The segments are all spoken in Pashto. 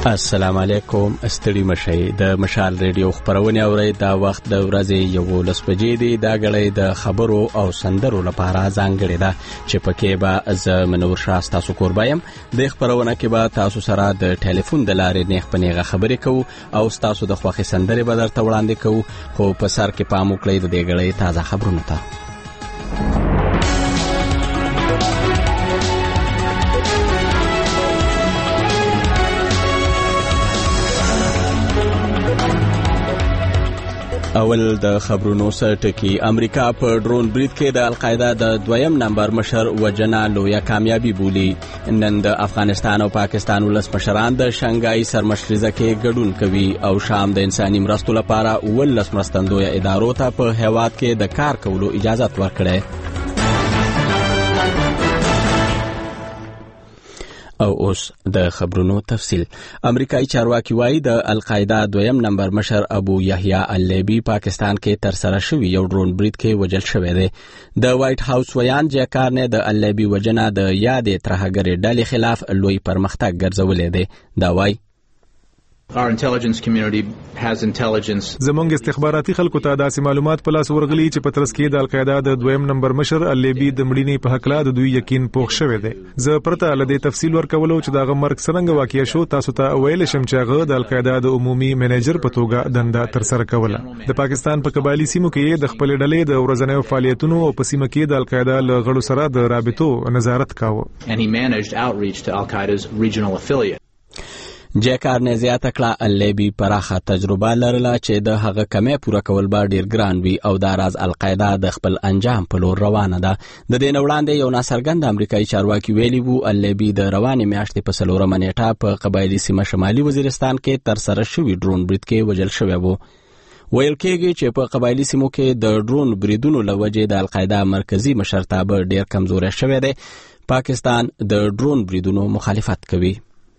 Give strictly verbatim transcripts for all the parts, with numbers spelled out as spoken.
السلام علیکم. استړي مشي د مشال ریډیو خبرونه اوري. دا وخت د ورځې یو لس بجې دی. دا غړې د خبرو او سندرو لپاره ځانګړې ده چې پکې به ز منور شاه تاسو قربایم. د خبرونه کې به تاسو سره د ټلیفون د لارې نیغ پنیغه خبرې کوو او تاسو د خوخي سندرې به درته وړاندې کوو. خو په سر کې پام وکړئ د دې غړې تازه خبرونه ته. اول د خبرونو سره ټکی. امریکا په ډرون برید کې د القاعده د دویم نمبر مشر وجنا لویه کامیابی بولی. نن د افغانستان او پاکستان ولس مشران د شنګای سرمشریزه کې ګډون کوي او شام د انساني مرستو لپاره ولس مرستندوی ادارو ته په هیواد کې د کار کولو اجازه ورکړي. او اوس د خبرونو تفصیل. امریکایي چارواکي وایي د القاعده دویم نمبر مشر ابو یحیی اللیبی پاکستان کې تر سره شوی یو ډرون برید کې وجل شوی دی. د وایټ هاوس ویان جاکار نه د اللیبی وجنه د یادې ترهګری ډلې خلاف لوی پرمختګ ګرځولې دی. دا وایي Our intelligence community has intelligence. زمونږ استخباراتي خلکو ته داسې معلومات په لاس ورغلي چې په ترڅ کې د القاعده د دویم نمبر مشر اللیبی د مړینې په حق لا د دوی یقین پوښ شوی دی. زه پرته لدې تفصیل ورکولو چې دا غمرک څنګه واقع شو تاسو ته ویل شم چې هغه د القاعده د عمومي منیجر په توګه دنده تر سره کوله. د پاکستان په قبایلی سیمو کې د خپل ډلې د ورځنیو فعالیتونو او په سیمه کې د القاعده له غړو سره د رابطو نظارت کاوه. And he managed outreach to Al-Qaeda's regional affiliate. جاکار نه زیاته کړه اللیبی پراخه تجربه لرله چې د هغه کمې پوره کول به ډیر ګران وي او دا راز القاعده د خپل انجام په لور روانه ده. د دې وړاندې یو ناڅرګند امریکایي چارواکي ویلي وو اللیبی د روانې میاشتې په څلورمه نیټه په قبایلی سیمه شمالي وزیرستان کې تر سره شوی ډرون برید کې وجل شوی وو. ویل کېږي چې په قبایلی سیمو کې د ډرون بریدونو لوجې د القاعده مرکزی مشرتابه ډیر کمزوري شوی دی. پاکستان د ډرون بریدونو مخالفت کوي.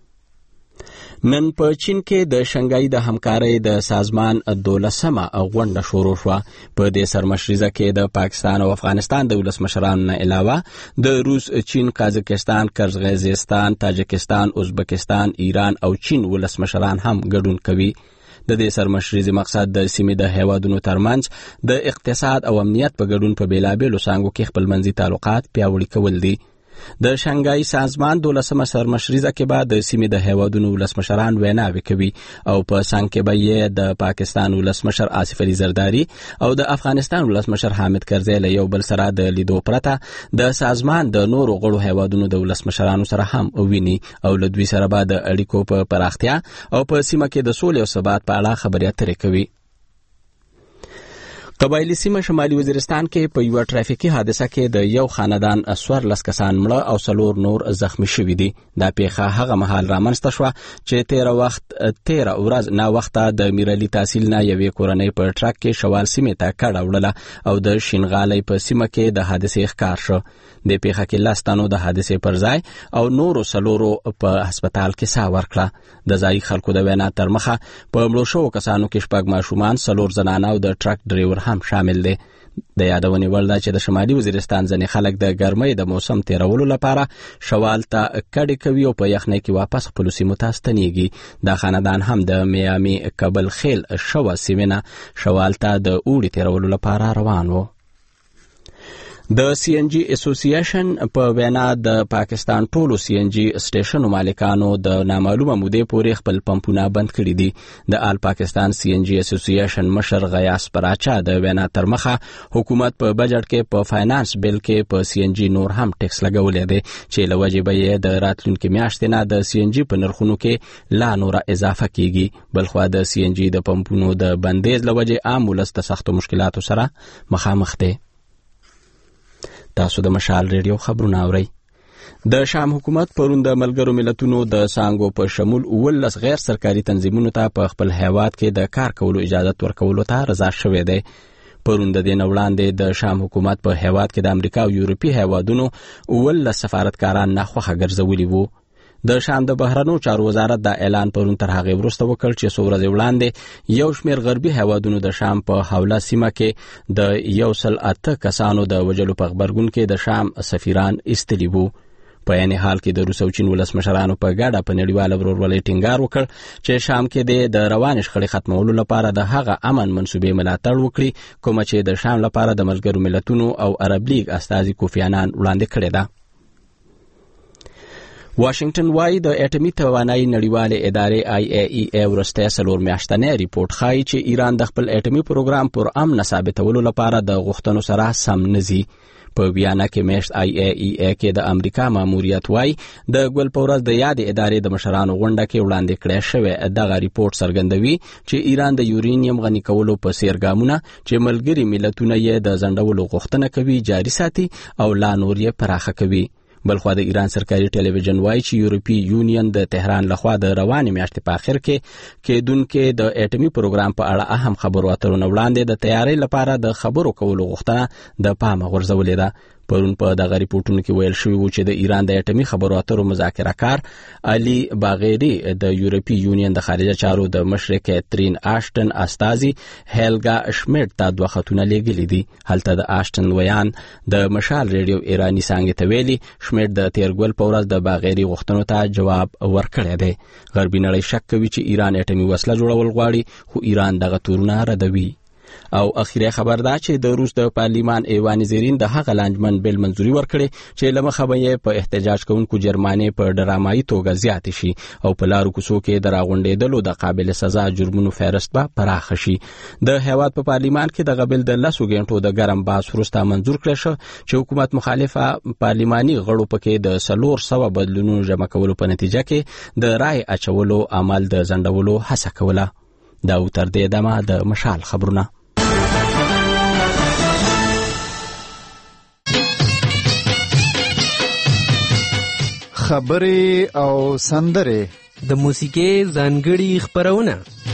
نن په چین کې د شنګای د همکارۍ د سازمان دولسمه غونډه شروع شوه. په دې سرمشریزه کې د پاکستان او افغانستان د ولس مشرانو نه علاوه د روس، چین، قازقستان، قرغیزستان، تاجکستان، ازبکستان، ایران او چین ولس مشران هم ګډون کوي. د دې سرمشریزې مقصد د سیمې د هیوادونو ترمنځ د اقتصاد او امنیت په ګډون په بیلابېلو څانګو کې خپلمنځي تعلقات پیاوړي کول دي. د شنګای سازمان دولسمه سرمشریزه کې بعد د سیمې د هیوادونو ولس مشران ویناوې کوي او په څنګ کې به یې د پاکستان ولس مشر آصف علي زرداری او د افغانستان ولس مشر حامد کرزی له یو بل سره د لیدو پرته د سازمان د نورو غړو هیوادونو د ولس مشرانو سره هم ویني او له دوی سره به د اړیکو په پراختیا او په سیمه کې د سولې او ثبات په اړه خبرې اترې کوي. قبایلی سیمه شمالي وزیرستان کې په یو ټرافیکي حادثه کې د یو خاندان اسوار لس کسان مړه او څلور نور زخمی شوي دي. دا پیښه هغه مهال رامنځته شوه چې تیره وخت تیره ورځ نا وخته د میرعلي تحصیل نه یوې کورنۍ په ټرک کې شوال سیمې ته کډه وړله او د شینغالۍ په سیمه کې د حادثې ښکار شو. د پیښه کې لس تنو د حادثې پر ځای او نورو څلورو په هسپتال کې ساه ورکړه. د ځایي خلکو د وینا تر مخه په مړو شوو کسانو کې شپږ ماشومان، څلور زنانه او د ټرک ډریور هم شامل دي. د یادونې وړ ده چې د شمالي وزیرستان ځینې خلک د ګرمۍ د موسم تیرولو لپاره شوال ته کډې کوي او په یخنۍ کې واپس خپلو سیمو ته ستنېږي. دا خاندان هم د میامي کابل خیل شوه سیمې نه شوال ته د اوړي تیرولو لپاره روان و. د سی ان جی اسوسییشن په وینا د پاکستان ټولو سی ان جی سټیشنو مالکانو د نامعلومه مودې پورې خپل پمپونه بند کړي دي. د آل پاکستان سی ان جی اسوسییشن مشر غیاث پراچا د وینا تر مخه حکومت په بجټ کې په فاینانس بل کې په سی ان جی نور هم ټیکس لګولې دی چې له وجې به یې د راتلونکي میاشتې نه د سی ان جی په نرخونو کې لا نوره اضافه کیږي. بلخوا د سی ان جی د پمپونو د بندیز له وجې عام ولس د سختو مشکلاتو سره مخامخ دی. تاسو د مشال ریډیو خبرونه اورئ. د شام حکومت پرون د ملګرو ملتونو د سانګو په شمول ولس غیر سرکاري تنظیمونو ته په خپل هیواد کې د کار کولو اجازه ورکولو ته رضا شوی دی. پرون د دې وړاندې د شام حکومت په هیواد کې د امریکا او یورپی هیوادونو ولس سفارتکاران ناخوښه ګرځولي وو. د شام د بهرنیو چارو وزارت دا اعلان پرون تر هغه وروسته وکړ چې څو ورځې وړاندې یو شمېر غربي هیوادونو د شام په حوله سیمه کې د یو سل اته کسانو د وژلو په غبرګون کې د شام سفیران ایستلي وو. په عین حال کې د روس او چین ولسمشرانو په ګډه په نړیواله ورورولۍ ټینګار وکړ چې شام کې د روانې شخړې ختمولو لپاره د هغه امن منصوبې ملاتړ وکړي کومه چې د شام لپاره د ملګرو ملتونو او عرب لیگ استازي کوفی عنان وړاندې کړې ده. واشنگټن وايي د اټومي توانایي نړیوالې ادارې آی ای ای ای ورسته څلور میاشتنی ریپورت ښایي چې ایران د خپل اټومي پروګرام پر امن ثابتولو لپاره د غوښتنو سره سم نزي. په بیانیه کې میشت آی ای ای ای کې د امریکا ماموریت وايي د ګل پورز د یاد ادارې د مشرانو غونډه کې وړاندې کړی شوی دغه ریپورت څرګندوي چې ایران د یورینیم غني کولو په څیر ګامونه چې ملګري ملتونه یې د ځنډولو غوښتنه کوي جاري ساتي او لا نور یې پراخه کوي. بلخوا د ایران سرکاري ټلویزیون وايي چې یورپی یونین د تهران لخوا د روانې میاشتې په اخر کې کېدونکې د اټومي پروګرام په اړه اهم خبرو اترو نه وړاندې د تیاری لپاره د خبرو کولو غوښتنه د پامه غورځولې ده. پرون په دغه ریپورتونو کې ویل شوی و چې د ایران د اټومي خبرو اترو مذاکره کار علي باغری د یورپی یونین د خارجه چارو د مشر کیترین آشټن استازي هیلګا شمیټ ته دوه خطونه لیږلي دي. هلته د آشټن ویان د مشال ریډیو ایرانی څنګه ته ویلي شمیټ د تیرګل په ورځ د باغری غوښتنو ته جواب ورکړی دی. غربي نړۍ شک کوي چې ایران اټومي وسله جوړول غواړي خو ایران دغه تورونه ردوي. او اخیری خبر دا چې د روس د پارلیمان ایوان زیرین د هغه لانجمن بل منځوري ورکړي چې لمخه به په احتجاج کوونکو جرمانه په ډرامایي توګه زیات شي او په لارو کوڅو کې د راغونډېدلو د قابل سزا جرمونو فهرست به پراخ شي. د هیواد په پارلیمان کې د غبل د لسو غنټو د ګرم باس وروسته منظور کړی شو چې حکومت مخالفه پارلیماني غړو پکې د سلور سو بدلونونو جمع کولو په نتیجه کې د رای اچولو عمل د ځنډولو هڅه کوله. دا تر دې دمه د مشال خبرونه. خبرې او سندرې د موسیقي ځانګړي خبرونه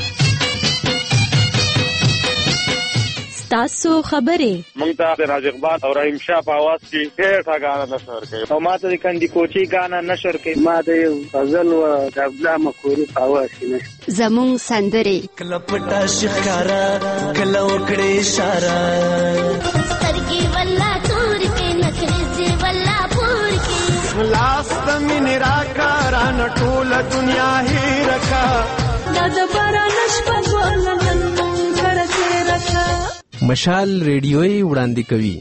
تاسو خبرې مونږ ته د راج اقبال او رحیم شاه په आवाज کې ډېر ښه غاڼه نشر کوي او ما ته د کندي کوچي غاڼه نشر کوي ما د غزل او د عبدالله مخوري په आवाز کې نشر زمون سندرې کله پټا شکارا کله وکړې اشاره سترګې ولا تور کې نکرځي ولا پور کې لاس من راکا ران ټول دنیا هی رکھا دا د باران شپه ولنن کرته رکھا. مشال ریډیوي وړاندې کوي.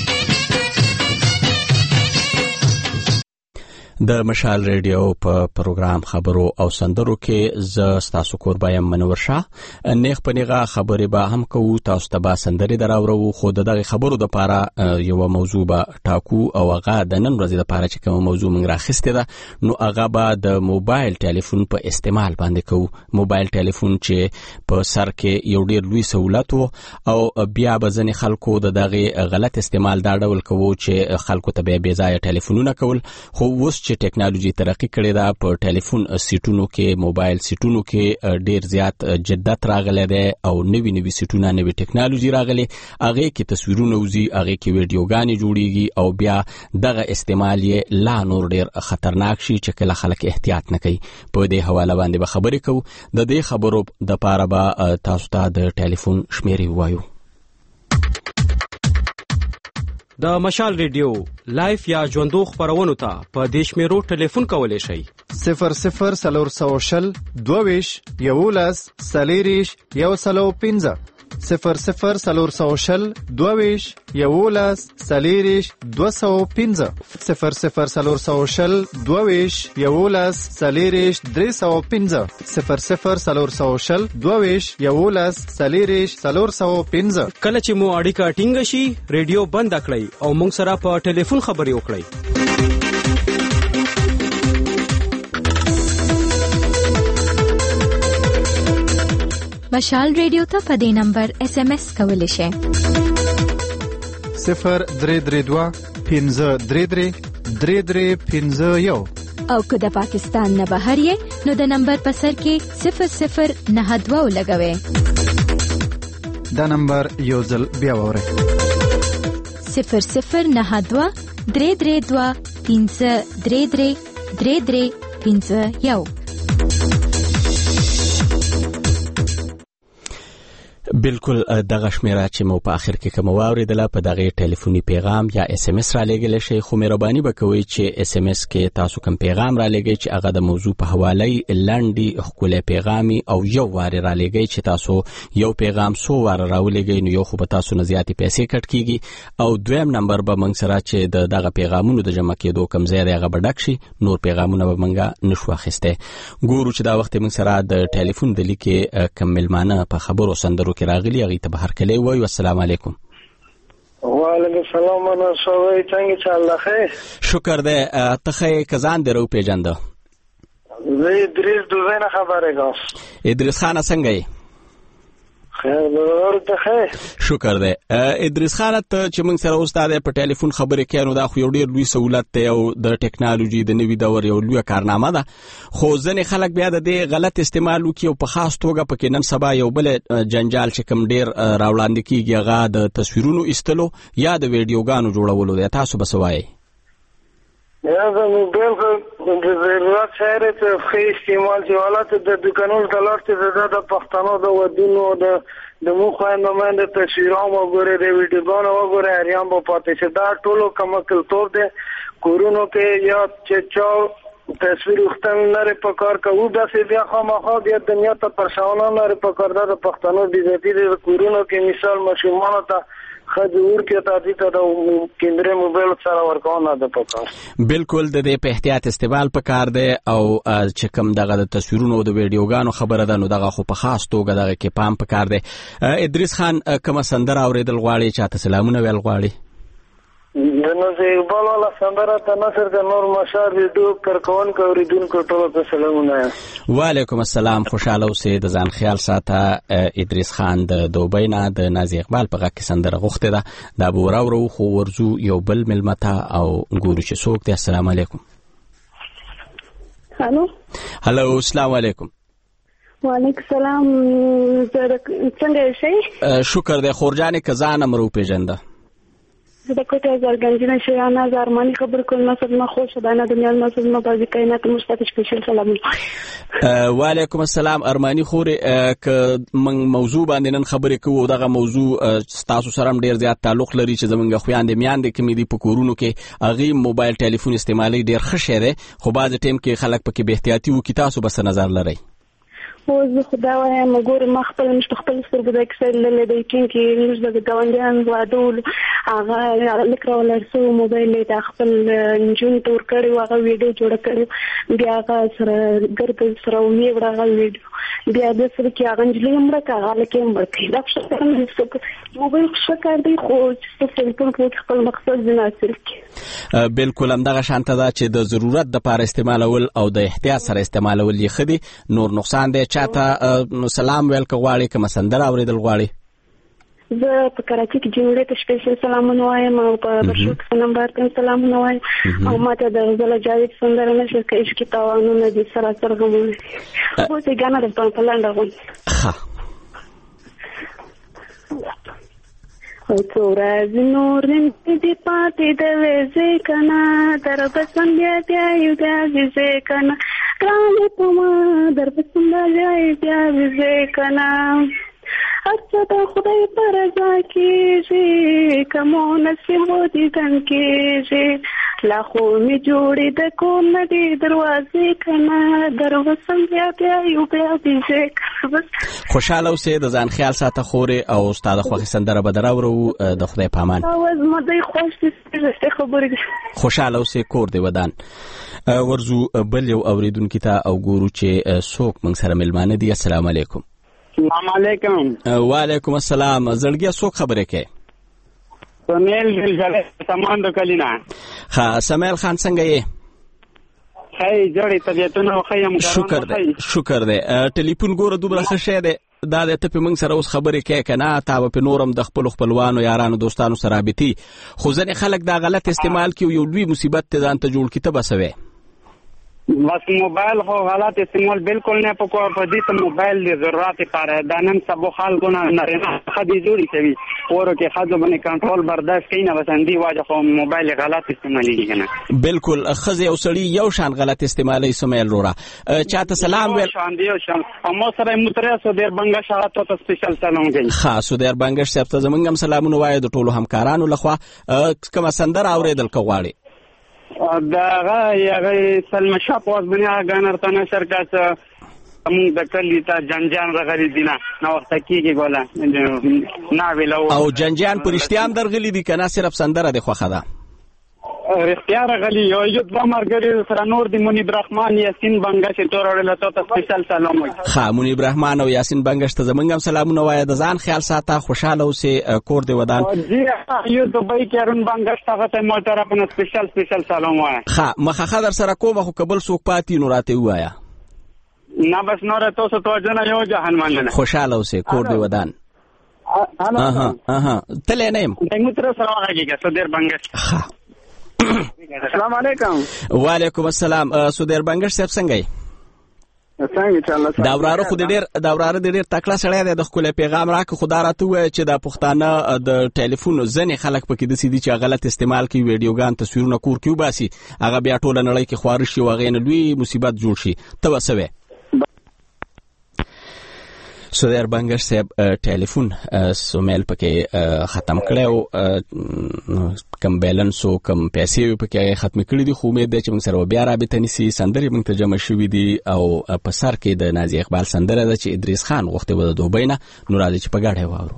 د مشال ریډیو په پروګرام خبرو او سندرو کې ز ستاسو کوربایم منور شاه نیغ پنیغه خبرې به هم کوو تاسو ته به سندرې دراورو خو دغه خبرو د پاره یو موضوع به ټاکو او هغه د نن ورځې د پاره چې کوم موضوع موږ راخسته ده نو هغه به د موبایل ټلیفون په استعمال باندې کوو. موبایل ټلیفون چې په سر کې یو ډیر لوی سہولت او بیا به ځنې خلکو د دغه غلط استعمال دا ډول کوو چې خلکو ته به بې ځایه ټلیفونونه کول خو اوس چې ټیکنالوژي ترقی کړې ده په ټلیفون سیټونو کې موبایل سیټونو کې ډیر زیات جدت راغلی دی او نوی نوی سیټونه نوی ټیکنالوژي راغلی هغه کې تصویرونه وزي هغه کې ویډیوګانې جوړیږي او بیا دغه استعمال یې لا نور ډیر خطرناک شي چې کله خلک احتیاط نه کوي. په دې حواله باندې به خبرې کوو. د دې خبرو د پاره به تاسو ته د ټلیفون شمیرې وایو. د مشال ریډیو لایف یا ژوندو خبرونو ته په دیش میرو ټلیفون کولای شئ صفر صفر سلور سو شل دوویش یولس سلیریش یو سلو پینزه صفر صفر سلور سو شل دوویش یولس سلیریش دو سو پینزه صفر صفر سلور سو شل دوویش یولس سلیریش درې سو پینزه صفر صفر سلور سو شل دوویش یولس سلیریش سلور سو پینزه. کله چې مو اړیکه ټینګ شي ریډیو بند کړئ او موږ سره په ټلیفون خبرې وکړئ. مشال ریډیو ته په دې نمبر اس ام اس کولی شئ صفر درې درې دوه پنځه درې درې درې درې پنځه یو او که د پاکستان نه بهر یې نو د نمبر په سر کې صفر صفر نه دوه ولګوئ. دا نمبر یو ځل بیا واورئ صفر صفر نه دوه درې درې دوه پنځه درې درې درې درې پنځه یو. بالکل دغه شمیره چې مو په اخر کې کوم واوریدله په دغه ټلیفوني پیغام یا اس ام اس را لګل شي خو مهرباني وکوي چې اس ام اس کې تاسو کوم پیغام را لګی چې هغه د موضوع په حواله لاندې خپل پیغامي او یو واره را لګی چې تاسو یو پیغام سو واره راولګی نو یو خو به تاسو نه زیاتې پیسې کټ کیږي او دویم نمبر به موږ سره چې د دغه پیغامونو د جمع کېدو کم ځای دی هغه به ډک شي نور پیغامونه به موږ نشو اخیسته ګورو چې دا وخت موږ سره د ټلیفون د لیکې کم ملمانه په خبرو سندرو کې راغلي هغه ته بهر کلی وای السلام علیکم. وعلیکم السلام انا شوی څنګه چل خیر شکر دې ته کزان درو پیجنده زه ادریس دوزه نه خبره کوم ادریس خان څنګه یې خیر ورته خیر شکر دې ادریس خان ته چې موږ سره استاد په ټلیفون خبرې کینو دا خو یو ډیر لوی سہولت دی او د ټیکنالوژي د نوي دور یو لوی کارنامه ده خو ځنې خلک بیا د دې غلط استعمال وکي او په خاص توګه پکې نن سبا یو بل جنجال چې کوم ډیر راوړاندې کیږي هغه د تصویرونو ایستلو یا د ویډیوګانو جوړولو دی تاسو بس وایي یا د موبایل د ضرورت سره ته خې استعمال چې حالت د دکانونو د لارته زړه د پښتنو د ودونو د د مو خوانده باندې تصویرونه وګوره د ویډیوګانو وګوره اړیان په پاتې چې دا ټولو کوم کلتور دی کورونو کې یا چې چا تصویر وختن لري په کار کوو دا سي بیا خامخا د دنیا ته پرشاونه لري په کار د پښتنو د دې د کورونو کې مثال مشمانه ته خجور کې تاسو ته د کیندره موبایل سره ورکونه ده پکار بالکل د دې په احتیاط استعمال پکار دی او چې کوم دغه د تصویرونو او د ویډیوګانو خبره ده نو دغه خو په خاص توګه دغه کې پام پکار دی ادریس خان کوم سندره اوریدل غواړي چاته سلامونه ویل غواړي د نو زه یو بل سندره ته نصر د نور مشار ویډیو کارکون کوریدونکو ټول ته سلامونه وعلیکم السلام خوشاله اوسئ د ځان خیال ساته ادریس خان د دوبۍ نه د نازي اقبال په غږ کې سندره غوښته ده دا بورا ورو خو ورزو یو بل ملمتا او ګورو چې څوک دی السلام علیکم هالو هالو السلام علیکم وعلیکم السلام څنګه شئ شکر دی خورجان کزان امرو پیژنده د کوټه زرګنجنه شیانه زرمانی خبر کول نو څه خوش ده نه دنیا نو څه ما بازی کائنات مستقل سپیشل سلام وعلیکم السلام ارمانی خوري ک من موضوع باندې نن خبرې کوو دغه موضوع تاسو سره ډیر زیات تعلق لري چې زمونږ خوياندې میاندې کمی دي په کورونو کې اغه موبایل ټلیفون استعمالي ډیر ښه شه ده خو بعض ټیم کې خلک پکې به احتیاطي وکي تاسو بس نظر لرئ خو زه خدا وایم ګور ما خپل مشت خپل سترګې د اکسل له دې کې کې موږ د ګاونډیان وادول هغه لیکرو لرسو موبایل له خپل جون تور کړو هغه ویډیو جوړ کړو بیا هغه سره ګرځي سره وی وړه ویډیو بیا د سره کې هغه انجلې مړه کاغه لکه مړه دا څه موبایل څه کار دی خو چې ټلیفون په خپل مقصد نه حاصل کی بالکل هم دغه شانته ده چې د ضرورت د لپاره استعمالول او د احتیاط سره استعمالول یې خدي نور نقصان دی چاته سلام ویل کوي کوم سندره اوریدل غواړي زه په کراچي کې جوړې ته سپیشل سلامونه وایم او په بشوت نمبر ته سلامونه وایم او ماته د غزل جاوید سندره نشه کې عشق تاوانونه دي سره سره غوونه خو څنګه غاڼه د په پلاند غون ها او څورز نور دې پاتې د وځي کنا در بسم بیا بیا یو دې کنا کله په ما در بسم بیا بیا دې کنا اچھا دا خدای پر رضا کیږي کومو نصیب دې ګن کیږي لا خو می جوړې د کوم دې دروازې کنا دروازه بیا بیا یو بیا دې بس خوشاله اوسئ د ځان خیال ساته خوري او استاد خوښي سندره بدره ورو د خدای پامان اواز مده خوش دې خبرې خوشاله اوسئ کور دې ودان ورزو بل یو اوریدونکو ته او ګورو چې څوک موږ سره ملمانه دي السلام علیکم السلام علیکم وعلیکم السلام زړګیا څوک خبرې کوي سمیل دلجله سامان د کلینا ها سمیل خان څنګه یې خی جوړې طبيعتونه خیم شکر دې شکر دې ټلیفون ګوره دوبره ښه شه ده دا د ته په موږ سره اوس خبرې کوي کنه تا په نورم د خپل خپلوانو یارانو دوستانو سره رابطي خو ځنې خلک دا غلط استعمال کوي یو لوی مصیبت ته ځان ته جوړ کی ته بسوي بس موبایل خو غلط استعمال بالکل نه پکور په دې ته موبایل د ضرورت لپاره د نن سبا خلکو نه نه خدي جوړی کوي ورو کې خدو باندې کنټرول برداشت کوي نه بسندي واجه خو موبایل غلط استعمالي کنه بالکل خزه او سړی یو شان غلط استعمالي سمېل رورا چاته سلام ویل شان دی شان امو سره متره سو ډیر بنگا شاه ته سپیشل سلام کوي خاص ډیر بنگا صاحب ته زمونږ هم سلامونه وایي د ټولو همکارانو لخوا کوم سندر اوریدل کوغواړي داغه یغه سلمہ شاه پوز بنیا غانر تنه شرکت موږ د کلی ته جنجان رغلی دینا نو وخت کېږي ګولا نه ویلو او جنجان پرشتيان درغلی دي کنه صرف سندره د خوخه ده اختیار غلی یو یو د مرګری سره نور د منیب رحمان یاسین بنگش تور اورل ته سپیشل سلام وای خا منیب رحمان او یاسین بنگش ته زمونږ هم سلامونه وای د ځان خیال ساته خوشاله اوسه کور دی ودان جی یو دبی کېرون بنگش ته ته مو طرف نه سپیشل سپیشل سلام وای خا مخه در سره کوم خو قبل سوق پاتې نو راته وایا نه بس نور ته څه توجه نه یو جهنمان نه خوشاله اوسه کور دی ودان اها اها تل نه يم دغه تر سره راګیږي صدر بنگش خا السلام علیکم وعلیکم السلام سودیر بنگش صاحب څنګه یې څنګه چاله دا وراره خو ډېر دا وراره ډېر تکړه سړی دی د خپل پیغام راکړه خدا راته وای چې د پښتانه د ټلیفون ځنې خلک پکې د سیدي چې غلط استعمال کوي ویډیوګان تصویرونه کور کې وباسي هغه بیا ټول نړۍ کې خوارش شي واغې نه لوی مصیبت جوړ شي ته وسوي سودیر بنگش صاحب ټلیفون سومیل پکې ختم کړو کم بیلنس او کم پیسې پکې ختم کړې دي خو امید ده چې موږ سره بیا رابطه نسی سندري موږ ته جمع شوې دي او په سر کې د نازي اقبال سندره ده چې ادریس خان وخت و د دوبۍ نه نو راځي چې په ګډه واورو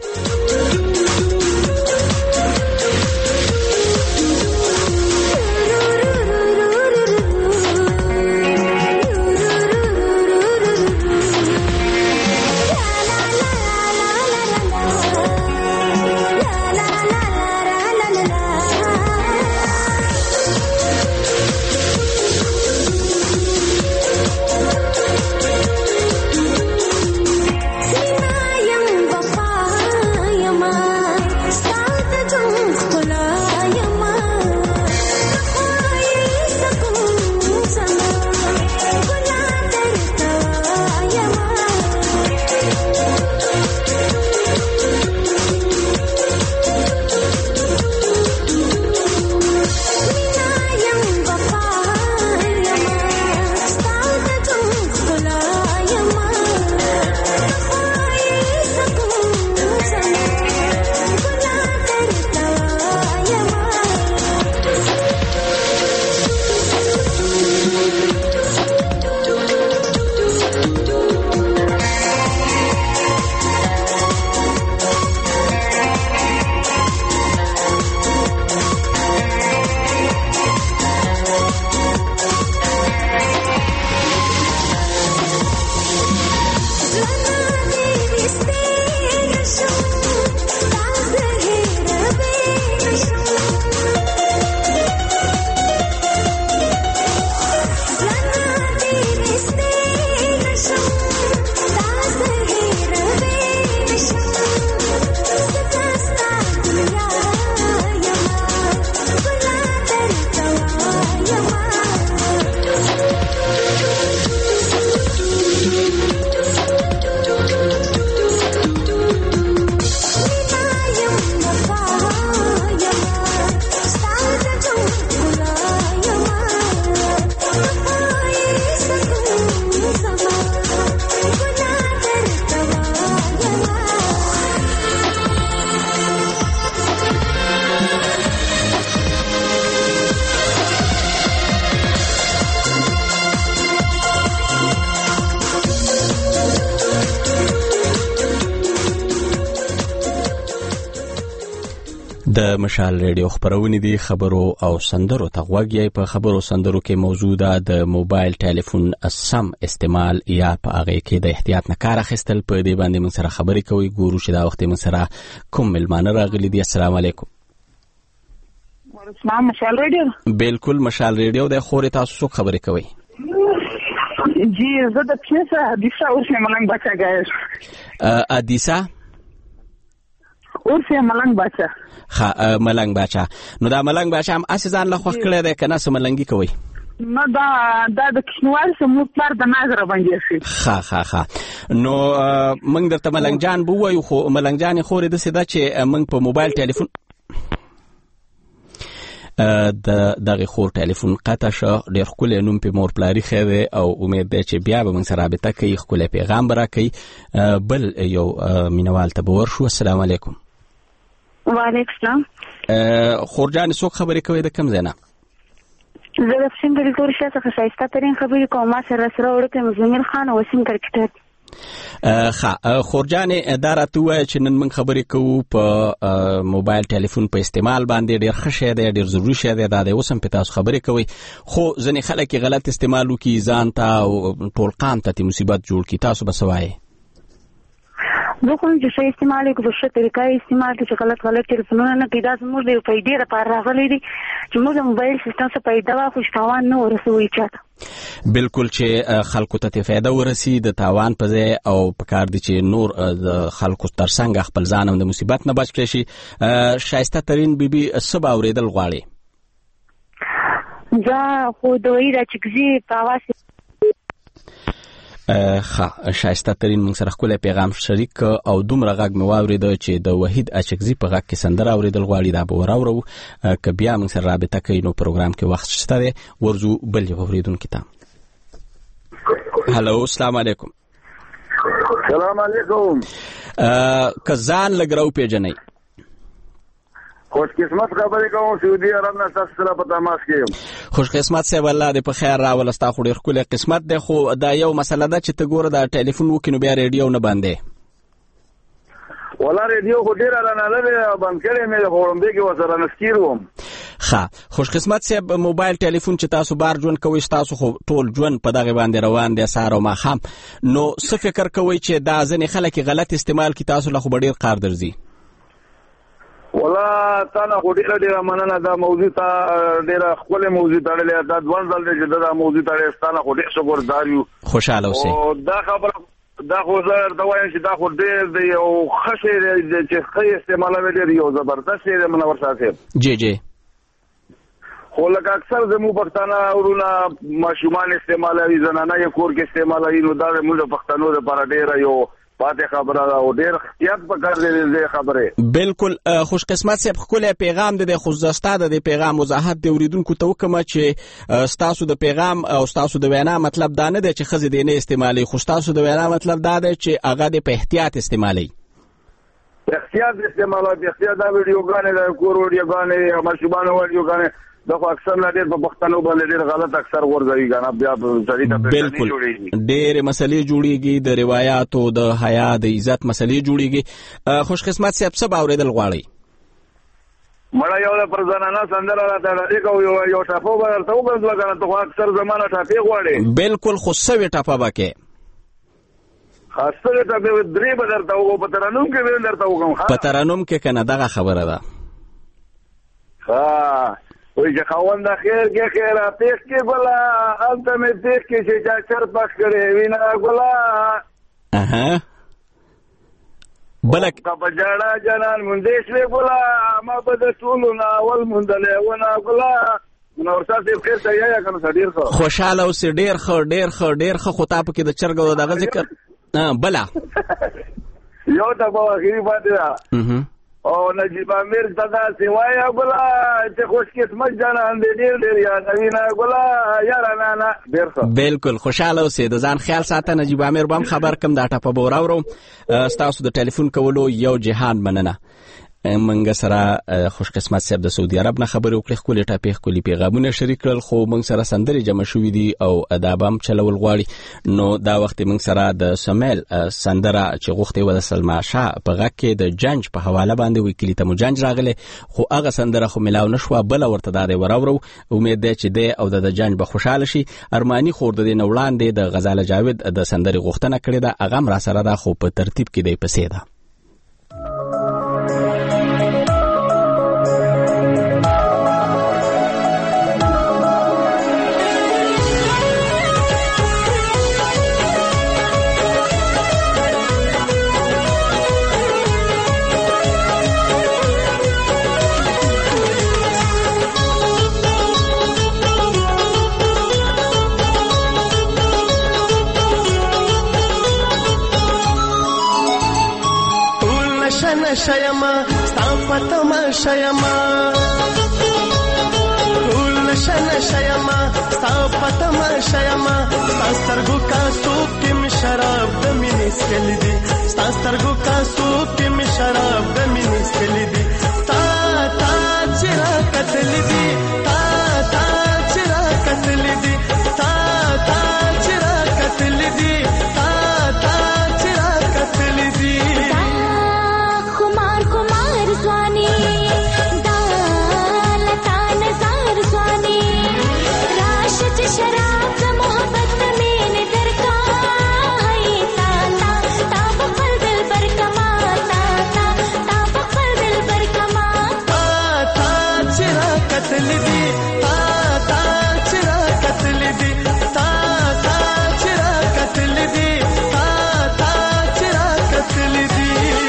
د مشال ریډیو خبرونه دي خبرو او سندرو ته غوږی په خبرو سندرو کې موجوده د موبایل ټلیفون سم استعمال یا په هغه کې د احتیاط نه کار اخیستل په دې باندې موږ سره خبرې کوي ګورو چې دا وخت موږ سره کوم ملمانه راغلي دي السلام علیکم اسلام مشال ریډیو بالکل مشال ریډیو د خوري تاسو څو خبرې کوي جی زه د پیسه حدیثه اوسه ملنګ بچا غایر حدیثه اوسه ملنګ بچا خا ملنګ بچا نو دا ملنګ بچا هم اساسا له خوښ کړی دی کنه سم ملنګي کوي نو دا دا د کشموال سمو پر د نظر باندې شي ها ها ها نو موږ درته ملنګ جان بو وایو خو ملنګ جان خورې د سیدا چې موږ په موبایل ټلیفون د دغه خور ټلیفون قطع شو ډېر ښکلی نوم په مور پلاري خېده او امید دی چې بیا به موږ سره رابطه کوي ښکلی پیغام به راکوي بل یو مینوال ته به ورشو. السلام علیکم. وعلیکم السلام. خورجانې څوک خبرې کوي د کوم ځای نه؟ زه د پښین کلتور شاه څخه ښایسته ترین خبرې کوم. ما سره سره وړوکی مزمل خان او وسیم کرکټر. ښه خورجانې دا راته ووایه چې نن موږ خبرې کوو په موبایل ټلیفون په استعمال باندې. ډېر ښه شی دی، ډېر ضروري شی دی، دا دی اوس هم پې تاسو خبرې کوئ، خو ځینې خلک یې غلط استعمال وکړي، ځان ته او ټول قام ته ترې مصیبت جوړ کړي. تاسو به څه وایئ؟ زه خو چې ښه استعمال یې په ښه طریقه یې استعمال کړي، چې غلط غلط ټلیفونونه نه کوي. دا زموږ د یو فایدې دپاره راغلی دی چې موږ د موبایل سیسټم څخه فایده واخلو چې تاوان نه ورسوي چاته. بالکل چې خلکو ته فایده ورسي د تاوان په ځای، او پکار دي چې نور د خلکو تر څنګ خپل ځان هم د مصیبت نه بچ کړی شي. ښایسته ترین بیبي څه به اورېدل غواړي؟ زه خو د وایي دا چکزي په اواز ښه ښایسته ترین موږ سره ښکلی پیغام شریک او دومره غږ مې واورېده چې د وحید اچکزي په غږ کې سندره اورېدل غواړي. دا به وراورو، که بیا موږ سره رابطه کوي نو پروګرام کې وخت شته دی. ورځو بل یو اورېدونکي ته. هلو، السلام علیکم. سلام علیکم. که ځان لږ راوپېژنئ. خوش قسمت خبرې کوم، سعودي عرب نه تاسو سره په تماس کې یم. خوش قسمت صاحب، الله دې په خیر راوله. ستا خو ډېر ښکلی قسمت دی، خو دا یو مسله ده چې ته ګوره دا ټلیفون وکړي نو بیا ریډیو نه بندې. والله ریډیو خو ډېره رانه نه دی بند کړی مې، خو وړاندې کې ورسره نسکیر وم. ښه خوش قسمت صاحب، موبایل ټلیفون چې تاسو بار ژوند کوئ، ستاسو خو ټول ژوند په دغې باندې روان دی سهار او ماښام، نو څه فکر کوئ چې دا ځینې خلک یې غلط استعمال کړي، تاسو له خو به ډېر قار درځي؟ والله تا نه خو ډېره ډېره مننه. دا موضوع ته ډېره ښکلې موضوع تړلې، دا دوه ځل دی چې دا موضوع تړلی، ستا نه خو ډېر شکردار یو. خوشحاله اوسئ. او دا خبره دا خو زه درته وایم چې دا خو ډېر دی یو ښه شی دی چې ښه استعمالوي، ډېر یو زبردست شی دی منور شاه صاحب. جی جی. خو لکه اکثر زموږ پښتانه ورونه ماشومان استعمالوي، زنانه یې کور کې استعمالوي، نو دا زموږ د پښتنو لپاره ډېره یو پاتې خبره ده او ډېر احتیاط پکار دی دې خبرې. بالکل خوش قسمت صاحب، ښکلی پیغام دی، خو زه ستا د دې پیغام وضاحت د اورېدونکو ته وکړم چې ستاسو د پیغام او ستاسو د وینا مطلب دا نه دی چې ښځې دې نه استعمالوي، خو ستاسو د وینا مطلب دا دی چې هغه دې په احتیاط استعمالوي. احتیاط استعمالوي، په احتیاط دا ویډیوګانې د کور ویډیوګانې، ماشومانو ویډیوګانې دا خو اکثر نه ډېر په پښتنو باندې ډېر غلط اکثر ورځوي کنه، بیا سړي ته پریشاني جوړېږي. ډېرې مسلې جوړېږي، د روایاتو، د حیا، د عزت مسلې جوړېږي. خوش قسمت صاحب، څه به اورېدل غواړئ؟ مړه یو د پر زنانه سندره راته ډالۍ کوو، یو ټاپو به درته وګرځوه کنه، ته خو اکثر زمانه ټاپې غواړې. بالکل، خو سوې ټاپه به کې خاصه ټاپې درې به درته وګو، په ترنم کې به درته وګم. په ترنم کې که نه دغه خبره ده. ښه وایي چې خاوند خیر کې خیره پیښ کې ګله، هلته مې پیښ کې چې چا چر پخ کړې وینه ګله. بله که په جاړه جانان موندې شوې ګله، ما به د ټولو نه اول موندلی ونه ګله. منور صاحب صاحب خیر ته یایه که نه څه ډېر ښه خوشحاله اوسې. ډېر ښه ډېر ښه ډېر ښه. خو تا پکې د چرګ او دغه ذکر بله یو ټپه اخري پاتې ده او نجیب امیر ته داسې وایه ګله چې خوش قسمت جانان دې ډېر ډېر یادوي نه ګله یاره نه نه ډېر ښه. بالکل خوشحاله اوسې، د ځان خیال ساته. نجیب امیر به هم خبر کم، دا ټپه به وراورو. ستاسو د ټلیفون کولو یو جهان مننه. منګه سره خوش قسمت صاحب د سعودي عرب نه خبرې وکړې، ښکلې ټاپې ښکلي پیغامونه شریک کړل، خو موږ سره سندرې جمع شوي دي او دا به هم چلول غواړي. نو دا وخت موږ سره د سمیل سندره چې غوښتې وه د سلما شاه په غږ کې د جنج په حواله باندې وي، کلي ته مو جنج راغلی، خو هغه سندره خو میلاو نه شوه. بله ورته دا دی وراورو. امید دی چې دی او د جنج به خوشحاله شي. ارماني خور د دې نه وړاندې د غزاله جاوید د سندرې غوښتنه کړې ده، هغه هم را سره ده، خو په ترتیب کې دی پسې ده. نشیما ټول نشه نشیما ستا پته مشیما ستا سترګو کاسوب کې مې شراب د مینې څښلي دي ستا سترګو کاسوب کې مې شراب د مینې څښلي دي تا تا چې راکتلي دي تا تا چې راکتلي دي تا تا چې راکتلي دي تا تا چې راکتلي دي خمار خمار ځواني دا لتا نظر ځواني راشه چې شراب د محبت مینې درکا هي تا تا تا بخل دل بر کما تا تا تا بخل دل بر کما تا تا چې راکتلي دي تا تا چې راکتلي دي تا تا چې راکتلي دي تا تا چې راکتلي دي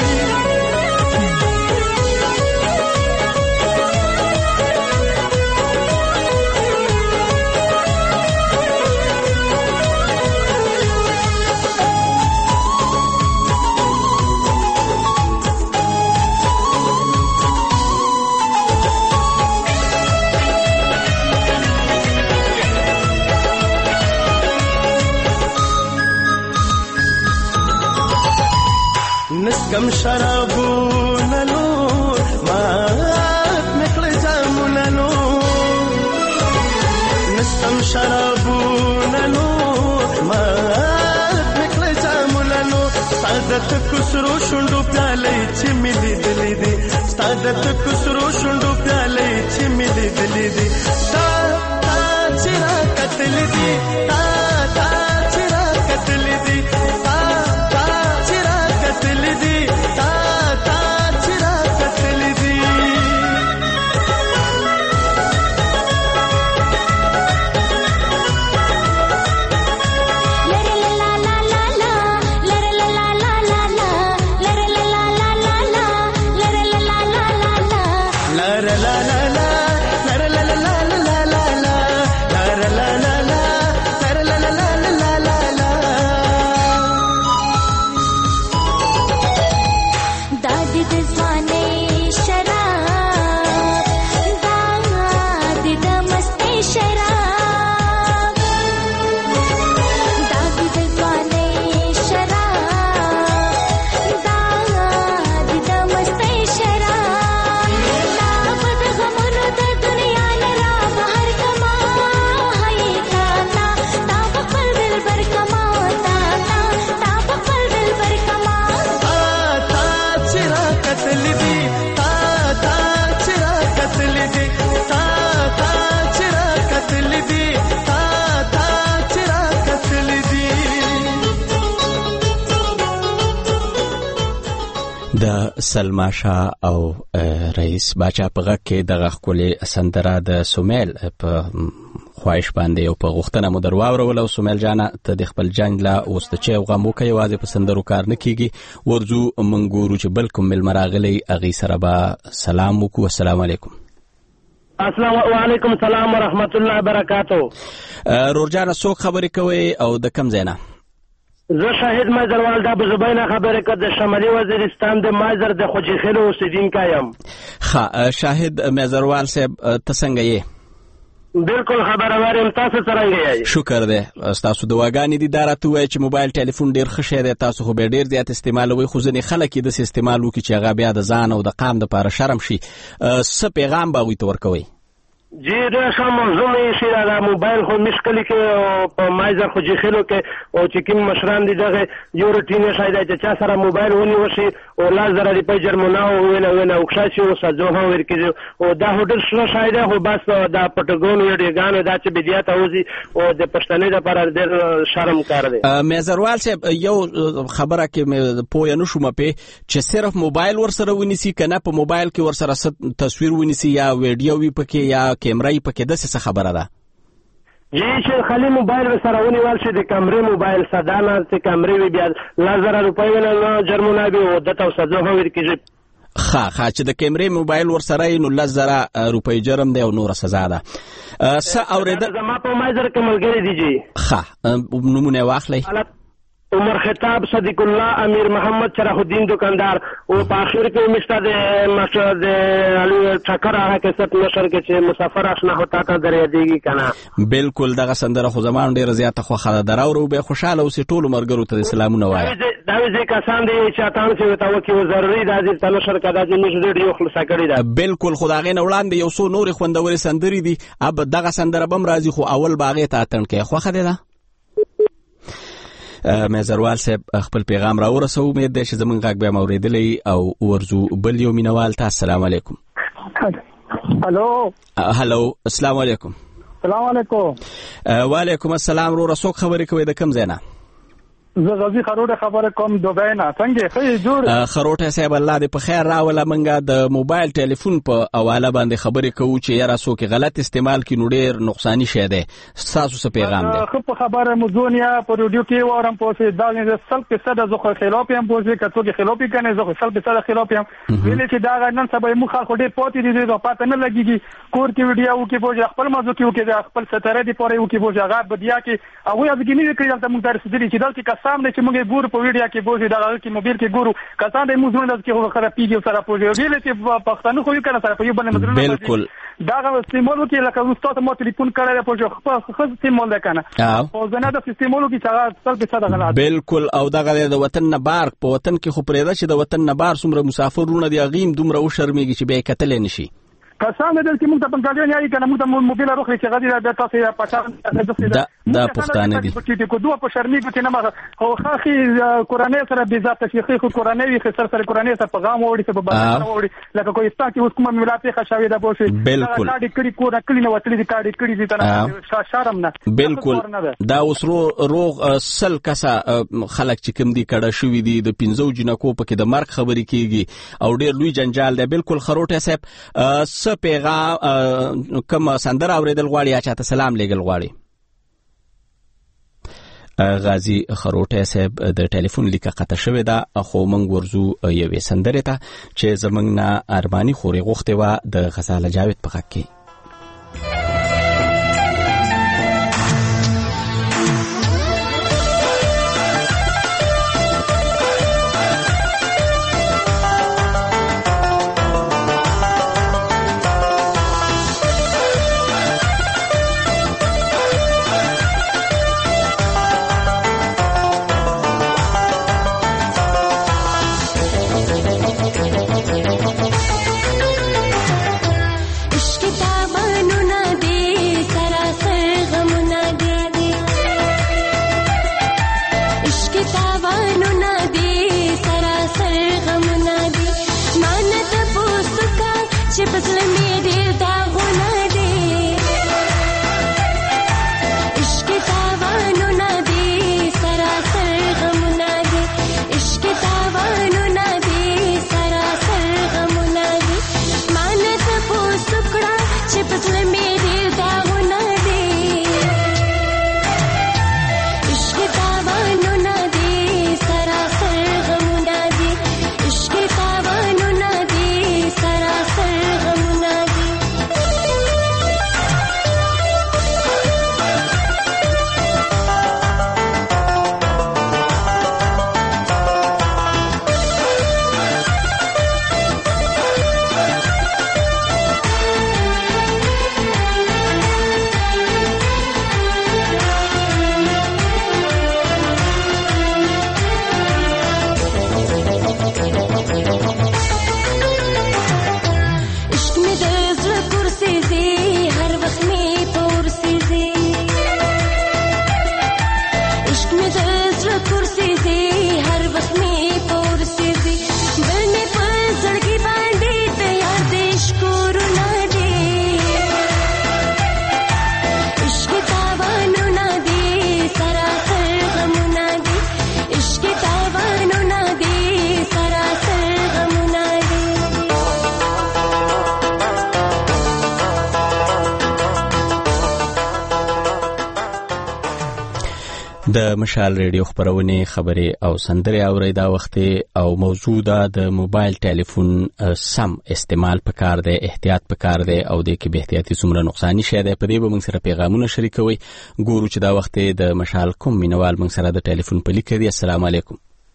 نسکم شرابونه نور مات مکړه جامونه نور نسکم شرابونه نور مات مکړه جامونه نور سادت کسرو شوندو پیالې چې ملي دلې دي سادت کسرو شوندو پیالې چې ملي دلې دي تا تا چې راکتلې دي تا تا چې راکتلې دي تا تا چې راکتلې دي تا تا چې راکتلې دي د سلما شاه او رئیس باچا په غږ کې دغه ښکلې سندره د سومیل په خواهش باندې او په غوښتنه مو در واورول. او سومیل جانه ته د خپل جنګ لا اوس د چای او غم وکړه، یوازې په سندرو کار نه کیږي. ورځو موږ ګورو چې بل کوم مېلمه راغلی، هغې سره به سلام وکړو. السلام علیکم. السلام علیکم سلام ورحمت الله وبرکاتو. رورجانه څوک خبرې کوي او د کم ځای نه؟ زه شاهد مازروال د ابوزبینا خبرې کوم د شمالي وزیرستان د مازر د خوجیخیل اوسیدونکی یم. ښه شاهد مازروال صاحب ته څنګه یې؟ بالکل خبره ورم، تاسو څنګه یې؟ شکر دی. تاسو دواګانې دي دا راته وایي چې موبایل ټلیفون ډېر ښه شی دی، تاسو خو به ډېر زیات استعمالوئ، خو ځینې خلک یې داسې استعمال وکړي چې هغه بیا د ځان او د قام دپاره شرم شي. څه پیغام به هغوی ته ورکوئ؟ جی ډېر ښه موضوع یې شي دا موبایل خو مشکلي کې په مایزر خوجیخیلو کې او چې کوم مشران دي دغه یو روټین شی دی چې چا سره موبایل ونیول شي او لاس زره روپۍ جرمونه وویله ویله وکښه شي او سزا هم ورکړي او دا خو ډېر ښه شی دی، خو بس دا پټګونو ویډیوګانو دا چې بدیا ته وځي او د پښتنې دپاره ډېر شرم کار دی. میزروال صاحب یو خبره کې پوه نه شومه پې چې صرف موبایل ورسره ونیسي که نه په موبایل کې ورسره تصویر ونیسي یا ویډیو وي پکې یا کیمرې پکې داسې څه خبره ده؟ جی چې خالي موبایل سره ونیول شي د کیمرې موبایل سدانه چې کیمرې وي بیا لس زره روپۍ نه جرمونه وي او دته سزا هم ورکېږي. ښه ښه چې د کیمرې موبایل ورسره یې نو لس زره روپۍ جرم دی او نوره سزا ده. څه اورېده؟ زما په مایزر کې ملګري دي جی. ښه نومونه یې واخلئ. عمر خطاب صدیق الله امیر محمد شرف الدین دکاندار او په اخر کې مشته د مشر د علي ټکر هغه کیسه نشر کې چې مسافر آشنا هوتا ته درې دیږي کنه بالکل دغه سندره خو زمان ډیره زیاته خو خاله دراو به خوشاله اوسې ټول مرګرو ته سلامونه وایي دا وی کسان دي چې تاسو ته وتاو کې ضروري د دې نشر کدا چې موږ ډیرو خلاص کړی دا بالکل خدای نه وړاندې یو څو نور خوندوري سندري دي اب دغه سندره بم راځي خو اول باغې ته اتن کې خو خدای دا مزروال صاحب خپل پیغام را ورسو امید ده چې زمونږ غږ به موریدلی او ورزو بل یو مینوال ته السلام علیکم هلو هلو السلام علیکم السلام علیکم وعلیکم السلام رو رسوک خبرې کوي د کم ځای نه زه غزي خروټه خبره کوم دوبۍ نه څنګه ښه جوړ خروټه صاحب الله دې په خیر راوله منګه د موبایل ټلیفون په حواله باندې خبرې کوو چې یاره څوک غلط استعمال کړي نو ډېر نقصانی شی دی ستاسو څه پیغام دی خو په خبره مزونیا په رادیو کې وارم پوسې دا نه سل په صد زخه خلاف هم پوسې کڅو کې خلاف کنه زخه سل په صد خلاف هم ویل چې دا نن سبا مو خلک ډېر پاتې دي دا پاتې نه لګيږي کور کې ویډیو کې پوسې خپل مازو کې کې خپل ستاره دی پورې کې پوسې هغه بدیا کې هغه یاد کې نه کړی دا موږ درس دي چې دا سامنے چې موږ ګورو په ویډیو کې بوزي دا کې موبایل کې ګورو کسان د موږ نه کې هغه خراب پیږي سره پوجي ویل چې پښتنو خو یې کنه سره په یو باندې مدرنه بالکل دا سیمولو کې لکه استاد مو ټلیفون کړی په جو خپل سیمول ده کنه او زنه د سیمولو کې چې څل په صد غلط بالکل او دغه د وطن نه بار په وطن کې خو پرېدا چې د وطن نه بار څومره مسافرونه دی غیم دومره و شرمېږي چې به کتل نشي کسان دل کې موږ ته پنځه نه کنه موږ ته موبایل راخلي چې غدي د تاسو یا پټان دا پښتانه دي چې کو دوه په شرمېږي چې نه ما او خاخي قرانه سره به ذات شيخي خو قرانه وي خسر سره قرانه سره پیغام وړي څه په باندې وړي لکه کوئی ستا کې اوس کومه ملاتي خشاوي دا بوشي بالکل دا دې کړي کو نکلي نو وتلې دي کاډي کړي دي تر شرم نه بالکل دا اوس روغ سل کسا خلک چې کوم دي کډه شوې دي د پنځو جنکو په کې د مرګ خبرې کیږي او ډېر لوی جنجال دی بالکل خروټه صاحب س پیغام کوم سندره اوریدل غواړي یا چاته سلام لېږل غواړي غازی خروټه صاحب د ټلیفون لیکه قطع شوې ده خو موږ ورزو یوې سندرې ته چې زموږ نه ارماني خوري غوښتې وه د غزاله جاوید په غږ کې इश्क د مشال ریډیو خبرونه خبري او سندري اوري دا وخت او موضوع ده د موبایل ټلیفون سم استعمال پکار دی احتیاط پکار دی او د کې به احتیاطي څومره نقصان شي دی په دې به موږ سره پیغامونه شریکوي ګورو چې دا وخت د مشال کوم مینوال موږ سره د ټلیفون په لیک دی. السلام علیکم.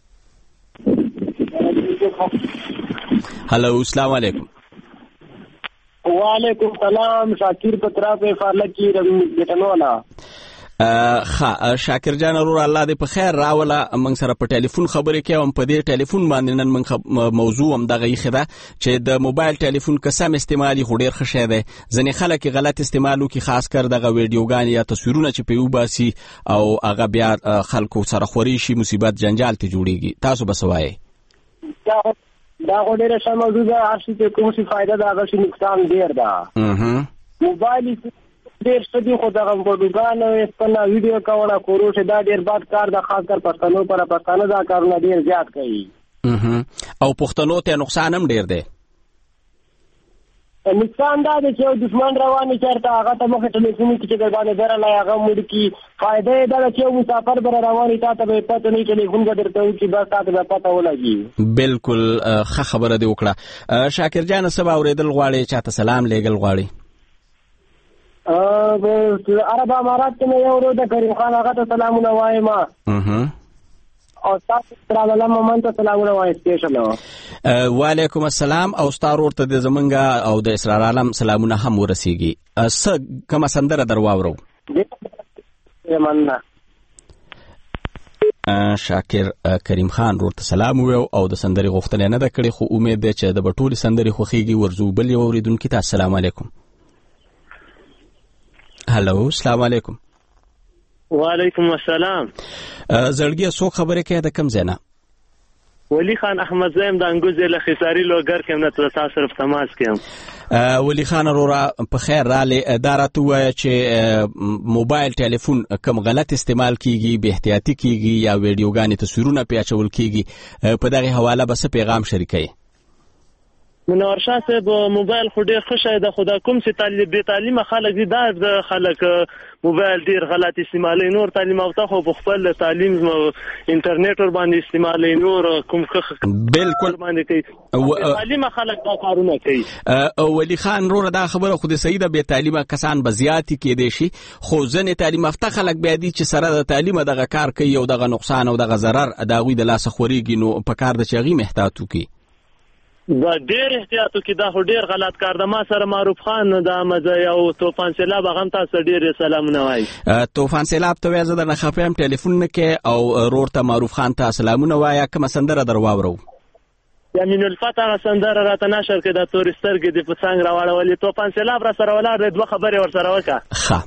هلو السلام علیکم. وعلیکم السلام. شاکر پترا په فارلکی رمضانولا. خا شاکر جان ورور الله دې په خیر راوله موږ سره په ټلیفون خبرې کوم په دې ټلیفون باندې نن موږ موضوع هم دغه یې خده چې د موبایل ټلیفون قسم استعمالي خډیر خشه ده ځنې خلک غلط استعمالو کې خاص کر دغه ویډیوګان یا تصویرونه چې په وباسي او هغه بیا خلکو سره خوري شي مصیبت جنجال ته جوړيږي. تاسو بسوایي دا غوډیره شمه موضوع ده هر څه ته کوم څه فائدہ ده هغه څه نقصان ډیر ده. اها موبایل ډیر څه خو دغه ویډیوګان په ویډیو کاوه کورو چې دا ډیر بد کار ده خاص کر پښتنو پر پښتانه دا کارونه ډیر زیات کوي. اها او پښتنو ته نقصان هم ډیر دی. نقصان دا دی چې دشمن رواني چرته هغه ته مخه ټلیفون کې چې باندې درنه هغه مړ کی فائدې دا چې مسافر بر رواني تا ته پته نه ټلیفون درته چې بس تا ته پته ولګي. بالکل ښه خبره دی وکړه. شاکر جان سبا اوریدل غواړي چاته سلام لېګل غواړي. عرب امارات کې یو ورو د کریم خان هغه ته سلامونه وایم. اها او تاسو سره له مومن ته سلامونه وایم سپیشل. وعلیکم السلام او ستاره ورته د زمونږه او د اسرار عالم سلامونه هم ورسیږي. اس کومه سندره درواورو؟ یمنه شاکر کریم خان ورته سلام ویو او د سندري غوښتنه نه د کړي خو امید ده چې د بټولي سندري خوخيږي ورزو بل یو اوریدونکو ته السلام علیکم. هلو السلام علیکم. وعلیکم السلام. زړګي څو خبرې کوي د کم زینا؟ ولی خان احمد زیم د انګوزې له خساری لوګر کې نه تاسو سره تماس کوم. ولی خان رورا په خیر رااله اداره وایي چې موبایل ټلیفون کم غلط استعمال کیږي به احتیاطي کیږي یا ویډیوګانې تصویرونه پیاچول کیږي په دغه حواله بس پیغام شریکي. منور شاه صاحب موبایل خو ډیر ښه شی ده خدا کوم چې طالب به تعلیم خلک دي دا د خلک موبایل ډیر غلط استعمالي نور تعلیم او ته خو خپل تعلیم انټرنیټ ور باندې استعمالي نور کوم بالکل باندې کوي تعلیم خلک دا کارونه کوي. ولی خان رور دا خبره خو د سیده به تعلیمه کسان بزیاتی کې دي شي خو ځنه تعلیم افته خلک به دي چې سره د تعلیم دغه کار کوي او دغه نقصان او دغه ضرر اداوی د لاس خوريږي نو په کار د چغي محتاط وکي. دا ډیر احتیاطو کې دا ډیر غلط کار ده. ما سره معروف خان د مزه او طوفان سیلاب هغه تاسو ډیر سلامونه وایي. طوفان سیلاب ته وځه د خپم ټلیفون نه کې او رور ته معروف خان ته سلامونه وایي. کوم سندره درواورو؟ یمین الفتح سندره راته نشر کې د تورستر کې د پڅنګ راوړولې طوفان سیلاب را سره ولاړ دوه خبرې ور سره وکړه. ښه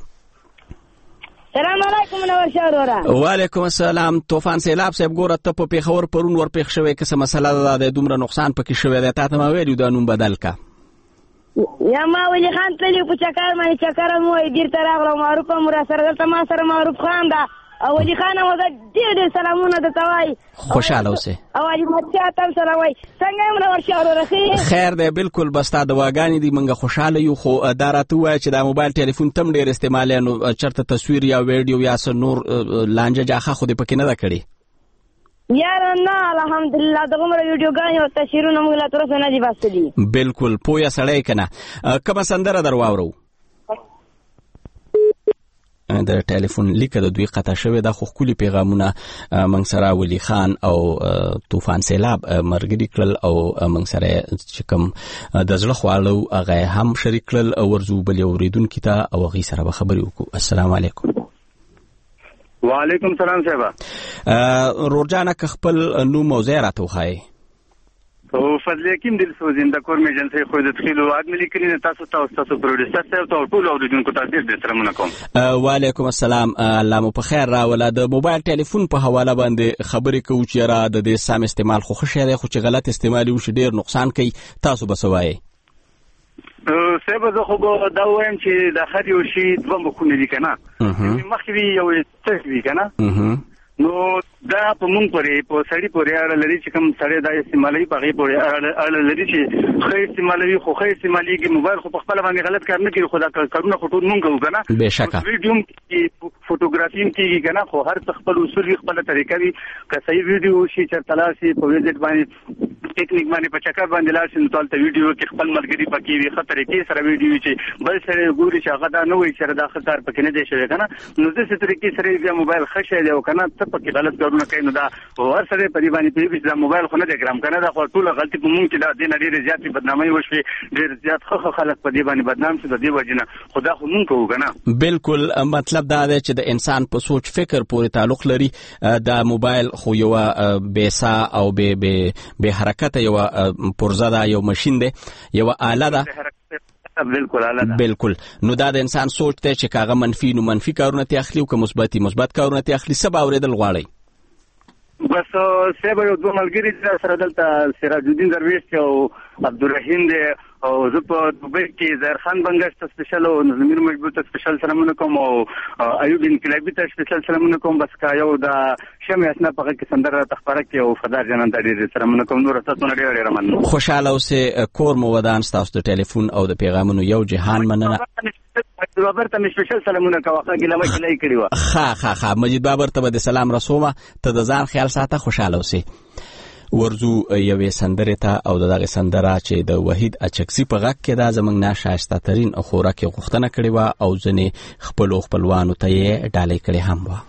السلام علیکم نور شهر. وعلیکم السلام. طوفان سیلاب صاحب ګوره ته په پیښور پرون ور پیښ شوې که څه مسله ده د دومره نقصان پکې شوې ده تاسو ما ویلو دا نوم بدل کا. یا ما ولی خان تللی په چکر باندې چکر مو ډیر تر راغلو معروف مو سره دلته ما سره معروف خان ده او ولی خان مو د ډیر ډیر سلامونه د توای خوشاله اوسه. او علي مچا تاسو سلام وای څنګه موږ ورشاو راخي خیر دی بالکل بس تا د واګانی دی منګه خوشاله یو خو دارته وای چې دا موبایل ټلیفون تم ډیر استعمال نو چرته تصویر یا ویډیو یا نور لانجه جاخه خو دې پکې نه دا کړی. یار نه الحمدلله دغه مر ویډیوګان او تصویرونه موږ لا تر اوسه نه دي باسلي. بالکل پویا سړی کنه. کومه سندره درواورو؟ د ټلیفون لیکه د دوی قطع شوی د خولي پیغامونه منګ سره ولی خان او طوفان سیلاب مرګري کړل او منګ سره چې کوم د زړه خوالو هغه هم شریک کړل او ورزو بل اوریدونکو ته او غي سره به خبرې وکړو. السلام علیکم. وعلیکم السلام صاحب. رورجانه خپل نو موضوع راته وخای. او فضل یقین دل سوزین د کور میجنسي خو د تخیلو ادملی کړي تاسو ته تاسو پروډوسر صاحب ته ټول اوریدونکو ته ډیر سلامونه کوم. وعلیکم السلام. الله مو په خیر راوله. د موبایل ټلیفون په حواله باندې خبرې کوو چې را د دې سم استعمال خو خوشاله دی خو چې غلط استعمال وشي ډیر نقصان کوي. تاسو بسوایي صاحب زه خو دا وایم چې د هر یو شی دوه مخونه دي کنه. مخکې یو څه دي کنه نو دا په مونږ پورې په سړی پورې اړه لري چې کوم سړی دا استعمالوي په هغې پورې اړه لري چې ښه استعمالوي خو ښه استعمالېږي موبایل خو په خپله باندې غلط کار نه کوي خو دا کارونه خو ټول مونږ کوو که نه بېشکه ویډیو هم کېږي فوټوګرافي هم کېږي که نه خو هر څه خپل اصول وي خپله طریقه وي که صحیح ویډیو وشي چېرته لاړ شي په ویزټ باندې ټیکنیک باندې په چکر باندې لاړ شي نو ته هلته ویډیو کې خپل ملګري پکې وي ښه طریقې سره ویډیو وي چې بل سړی ګوري چې هغه دا نه وایي چې دا ښه کار پکې نه دی شوی که نه نو داسې طریقې سره بیا موبایل ښه شی دی او که نه ته پکې غلط کارونه کوي نو دا هر سړی په دې باندې پوهېږي چې دا موبایل خو نه دی ګرام که نه دا خو ټوله غلطي په مونږ کې دا دې نه ډېرې زیاتې بدنامۍ وشوې ډېر زیات ښه ښه خلک په دې باندې بدنام شو د دې وجې نه خو دا خو مونږ کوو که نه بالکل مطلب دا دی چې د انسان په سوچ فکر پورې تعلق لري دا موبایل خو یوه بېسا او بې حرکته یوه پرزه ده یو ماشین دی یوه آله ده بالکل اعلی ده بالکل نو دا د انسان سوچ دی چې کاغه منفي نو منفي کارونه تی اخلي او که مثبتي مثبت کارونه تی اخلي څه به اورېدل غواړئ بس صاحب یو دوه ملګري سره دلته سراج الدین درویش او عبدالرحیم دی او زه په دوبۍ کې ظاهر خان بنګش ته سپیشل او نظمیر مجبور ته سپیشل سلامونه کوم او ایوب انقلابي ته سپیشل سلامونه کوم بس که یو د شمې اسنا په هغه کې سندره راته خپاره کړي او فدار جانان ته ډېر سلامونه کوم نور تاسو نه ډېر ډېر مننه خوشحاله اوسئ کور مو ودان ستاسو د ټلیفون او د پیغامونو یو جهان مننه بابر ته مې سپیشل سلامونه کوه هغه ګیله مه ګیله یې کړې وه ښه ښه ښه مجید بابر ته به د سلام رسومه ته د ځان خیال ساته خوشحاله اوسئ ورزو یوې سندرې ته او د دغې سندره چې د وحید اچکسي په غږ کې دا زموږ نه ښایسته ترین خوراک یې غوښتنه کړې وه او ځینې خپلو خپلوانو ته یې ډالۍ کړې هم وه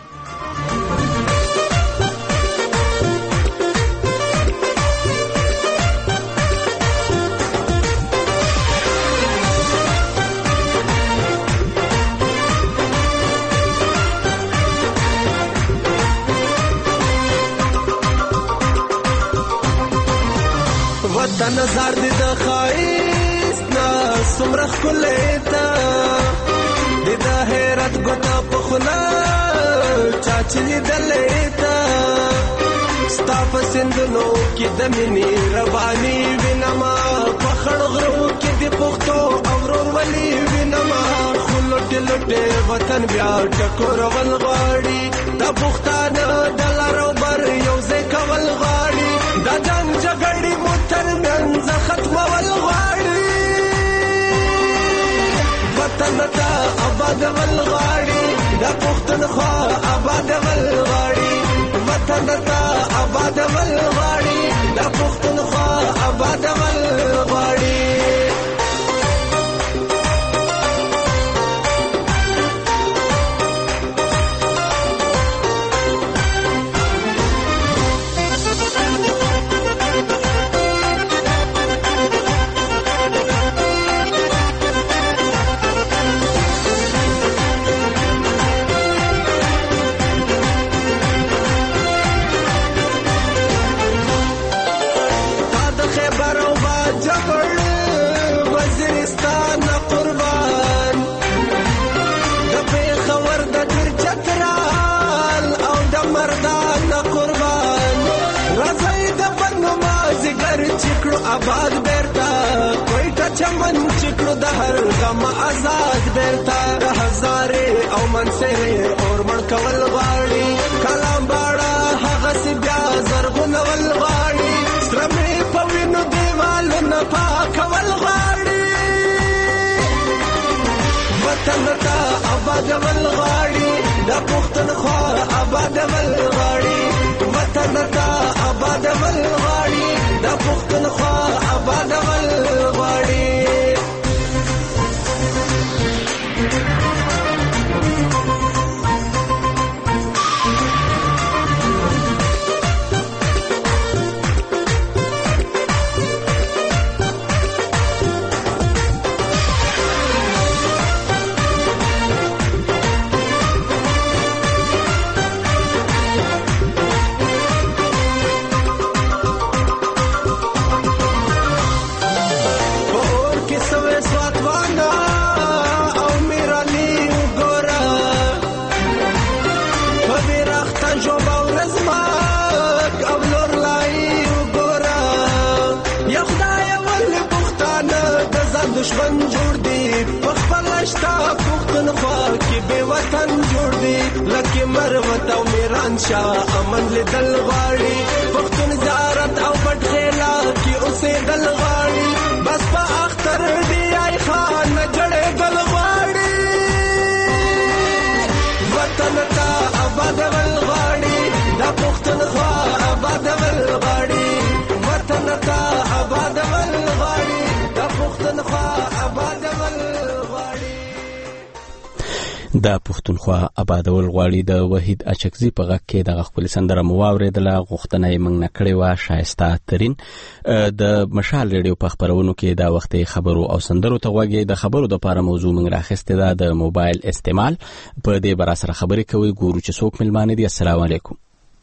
وطن زار دی د خایست نا سمره خلې تا دی د حیرت ګوتا په خلا چاچلی دلې تا ستا په سندونو کې د مینې رواني وینما په خړ غرو کې دی پختو اورور ولی وینما خلټ لټ وطن بیا ټکور ول غاړي د پختانه د لارو بر یو ځای کول غاړي د جنگ جګړې تر منځ ختمول غواړي وطن ته آبادول غواړي د پښتونخوا آبادول غواړي وطن ته آبادول غواړي د پښتونخوا آبادول غواړي آباد بیرتا کوئټه چمن چکړو د هر غم آزاد بیرتا د هزارې او منصرې اور مړ کول غواړي کلام باړه هغه سی بیا زرغونول غواړي سره مې په وینو دیوالونه پاکول غواړي وطن ته آبادول غواړي د پښتونخوا آبادول غواړي وطن ته آبادول غواړي د پښتونخوا آبادول غواړي دشمن جوړ دی په خپل شتا پښتونخوا کې به وطن جوړ دی لکه مروت او میران شاه امن لیدل غواړي پښتون زیارت او پټ خیلا کې اوسېدل غواړي بس په اختر دی آی خان جړېدل غواړي وطن ته آبادول غواړي دا پښتونخوا آبادول غواړي وطن ته آبادول غواړي دا پښتونخوا آبادول غواړي د پښتونخوا آبادول غواړي د وحید اچکزي په غږ کې دغه خپل سندره مو واورېدله. غوښتنه یې موږ نه کړې وه شایسته ترین. د مشال ریډیو په خپرونو کې دا وخت خبرو او سندرو ته غوږی. د خبرو دپاره موضوع موږ راخیستې ده د موبایل استعمال. په دې به راسره خبرې کوي. ګورو چې څوک مېلمانه دي. السلام علیکم.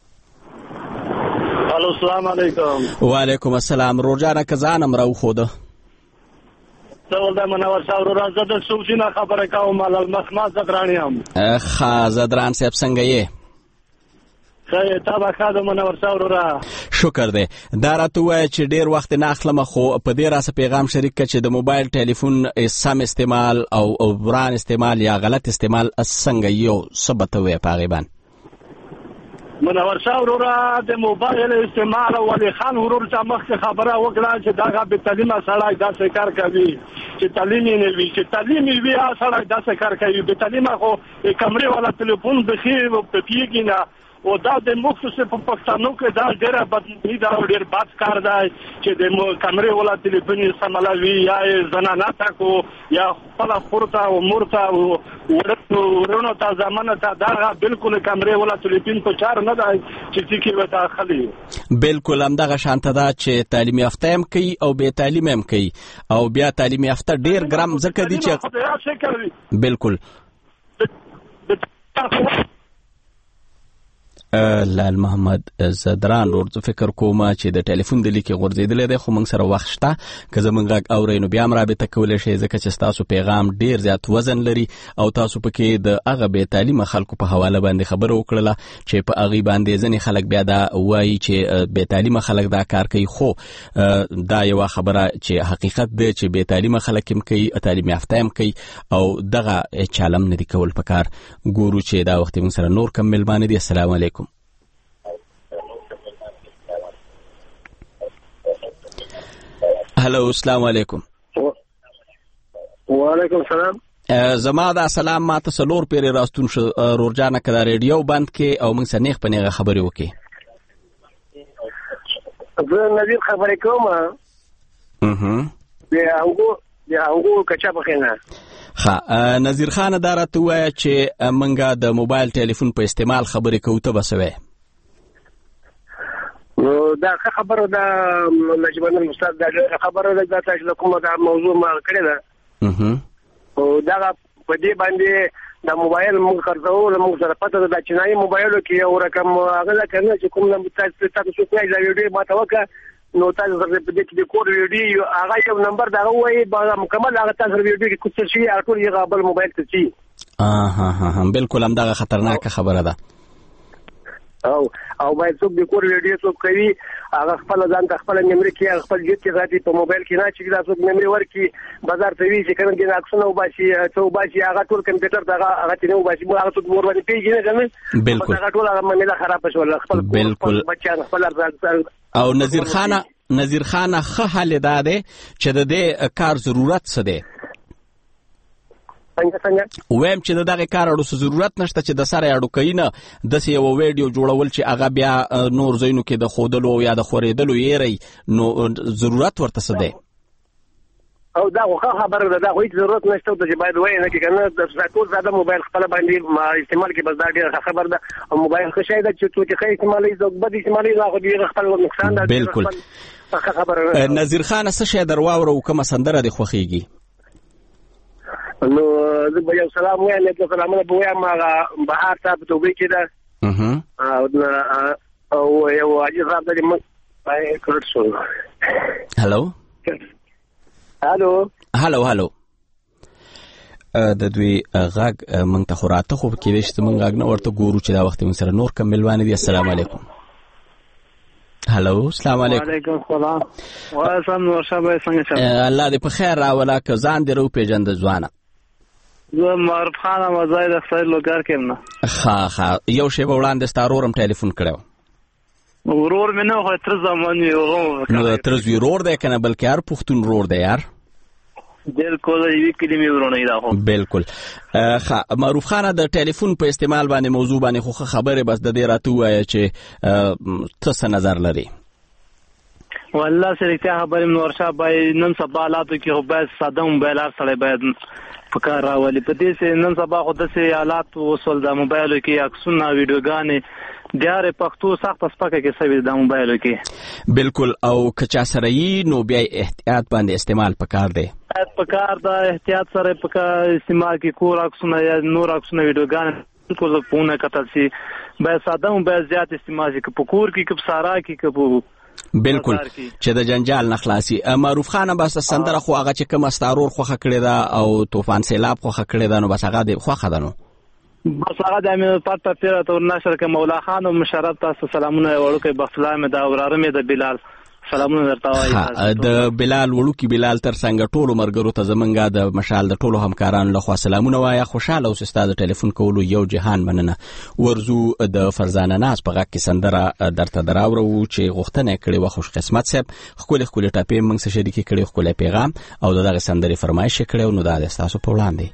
الو السلام علیکم. وعلیکم السلام. روجانه که ځانم راوښوده ډول د منور شاه ورور زه د سوچینه خبره کوم مال المخما زدرانی هم ښه زدران صاحب څنګه یې؟ ښه تا به ښه د منور شاه ورور شکر دی. دا راته ووایه چې ډېر وخت نه اخلم خو په دې راسه پیغام شریک کړه چې د موبایل ټلیفون سم استعمال او وران استعمال یا غلط استعمال څنګه یو څه به ته ووایې په هغې باندې؟ منور شاه ورور د موبایل استعمال ولی خان ورور چې مخکې خبره وکړه چې دغه بې تعلیمه سړی داسې کار کوي چې تعلیم یې نه وي چې تعلیم یې وي هغه سړی داسې کار کوي. بې تعلیمه خو کمرې والا تلیفون بخي پېږي نه او دا د مخصوص په پښتنو کې دا ډېره بدنامي ده او ډېر بد کار دی چې د کمرې والا تلیفون یې سملوي یا یې زنانه ته کو یا خپله خور ته او مور ته او ورونو ته زامنو ته دغه بلکل کمرې والا تلیفون په چار نه دی چې ټکي به داخلي بلکل همدغه شانته ده چې تعلیم یافته هم کوي او بې تعلیم هم کوي او بیا تعلیم یافته ډېر ګرم ځکه دي چې بلکل لال محمد زدران ورور زه فکر کوم چې د ټلیفون د لیکې غورځېدلی دی خو موږ سره وخت شته که زموږ غږ اورئ نو بیا هم رابطه کولی شئ ځکه چې ستاسو پیغام ډېر زیات وزن لري او تاسو پکې د هغه بې تعلیمه خلکو په حواله باندې خبره وکړله چې په هغې باندې ځینې خلک بیا دا وایي چې بې تعلیمه خلک دا کار کوي خو دا یوه خبره چې حقیقت دی چې بې تعلیمه خلک هم کوي تعلیم یافته هم کوي او دغه چالم نه دي کول پکار. ګورو چې دا وخت موږ سره نور کم مېلمانه دي. السلام علیکم. هلو السلام علیکم. وعلیکم السلام. زما دا سلام ما ته څلور پیرې راستون شو رورجانه که دا ریډیو بند کې او موږ سره نیغ په نیغه خبرې وکړې. زه نظیر خبرې کوم د انګو د انګو کچا پخې نه. ښه نظیر خانه دا راته ووایه چې موږ د موبایل ټلیفون په استعمال خبرې کوو ته به څه وایې؟ نو دا خبره ده نجمن المستاد دا خبره ده دا تاسو کومه دا موضوع ما کړی ده او دا په دې باندې دا موبایل موږ خرڅو موږ سره پته ده چې نه موبایل کې یو رقم هغه لا کنه چې کوم نمبر تاسو تاسو کوی دا ویډیو ما ته وکړه نو تاسو سره په دې کې د کور ویډیو هغه یو نمبر دا وایي با مکمل هغه تاسو ویډیو کې کوڅه شي ټول یې غابل موبایل ته شي. اه ها ها بالکل هم دا خطرناک خبره ده او او باید څوک د کور ویډیو څوک کوي هغه خپل ځان ته خپل میموري کې خپل جیب کې راځي په موبایل کې نه چې دا څوک میموري ورکي بازار ته وی چې کله کې عکسونه وباسي څو وباسي هغه ټول کمپیوټر ته هغه چې نو وباسي هغه څوک ور باندې پیږي نه کنه بالکل هغه ټول هغه معاملې خراب شول خپل بالکل بچا خپل او نظیر خانه نظیر خانه ښه حل دا دی چې د دې کار ضرورت څه دی؟ ویم چې دغه کار اړو ضرورت نشته چې د سره اړو کوي نه داسې یو ویډیو جوړول چې هغه بیا نور ځایونو کې د خودلو یا د خورېدلو یېری نو ضرورت ورته څه دی؟ او دا خو خبره ده دا خو هیڅ ضرورت نشته چې باید وایي نه کې کنه د ټول زاده موبایل خپل باندې استعمال کې بس دا ډېر خبر ده او موبایل ښه شی ده چې څوک یې ښه استعمالوي څوک بد استعمالوي هغه ډېر خپل نقصان ده. بالکل نظیر خانه څه شی در واوره او کومه سندره دې خوښیږي؟ نو زه به یو سلام وایم ته سلامونه به وایم هغه بهار ته په توبې کې ده او یو عجیب صاحب دی موږ پای کړ شو. هلو هلو هلو هلو د دوی غږ موږ ته خو راته خو کېدای شي موږ غږ نه ورته ګورو چې دا وخت موږ سره نور کم مېلمانه دي. السلام علیکم. هلو السلام علیکم. وعلیکم السلام. وعلیکم نور صاحب څنګه الله دې په خیر راولا که ځان دې رو پیژند ځوانه زه معروف خان مزای د خیر لوګر کې نه. ها ها یو شی به وړاندې ستارورم ټلیفون کړو. ورور مې نه خو تر زمانه یو نو تر زوی رور دی کنه بلکې هر پښتون رور دی یار. بالکل یوه کلمې ورونه دا خو بالکل. ها معروف خان د ټلیفون په استعمال باندې موضوع باندې خو خبره بس د دې راته وایي چې تاسو نظر لري. والله سره ته خبرې نور شاه باید نن سبا حالاتو کې خو باید ساده موبایلار سره باید پکار راولي. په دې سه نن سبا خو داسې حالات وصول د موبایلو کې عکسونه ویډیوګانې دیاره پښتو سخت سپکه کې سوي د موبایلو کې. بالکل او کچا سره یې نو بیا احتیاط باندې استعمال پکار دی. پکار دا احتیاط سره پکار استعمال کې کور عکسونه یا نور عکسونه ویډیوګانې بالکل پونه کتل سي باید ساده موبایل زیات استعمال شي په کور کې کپ سارا کې کپ بالکل چې د جنجال نه خلاصي. معروف خان بس سندره خو هغه چې کوم استارور خوخه کړی دا او طوفان سیلاب خوخه کړی دا نو بس هغه د خوخه ده نو بس هغه د امیر پات پیره تور نشر کې مولا خان او مشرف تاسو سلامونه وړوکې بخلا مې دا وراره مې د بلال سلامونه درته وایم. د بلال وړوکی بلال تر څنګه ټولو مرګرو ته زمونږه د مشال د ټولو همکارانو لخوا سلامونه وایا. خوشاله اوس ستاسو ټلیفون کولو یو جهان مننه. ورزو د فرزانه ناز په غږ کې سندره درته دراورو چې غوښتنه کړې و خوش قسمت صاحب خپل خپل ټاپې موږ سره شریک کړي خپل پیغام او دغه سندره فرمایش کړو نو دا تاسو په وړاندې.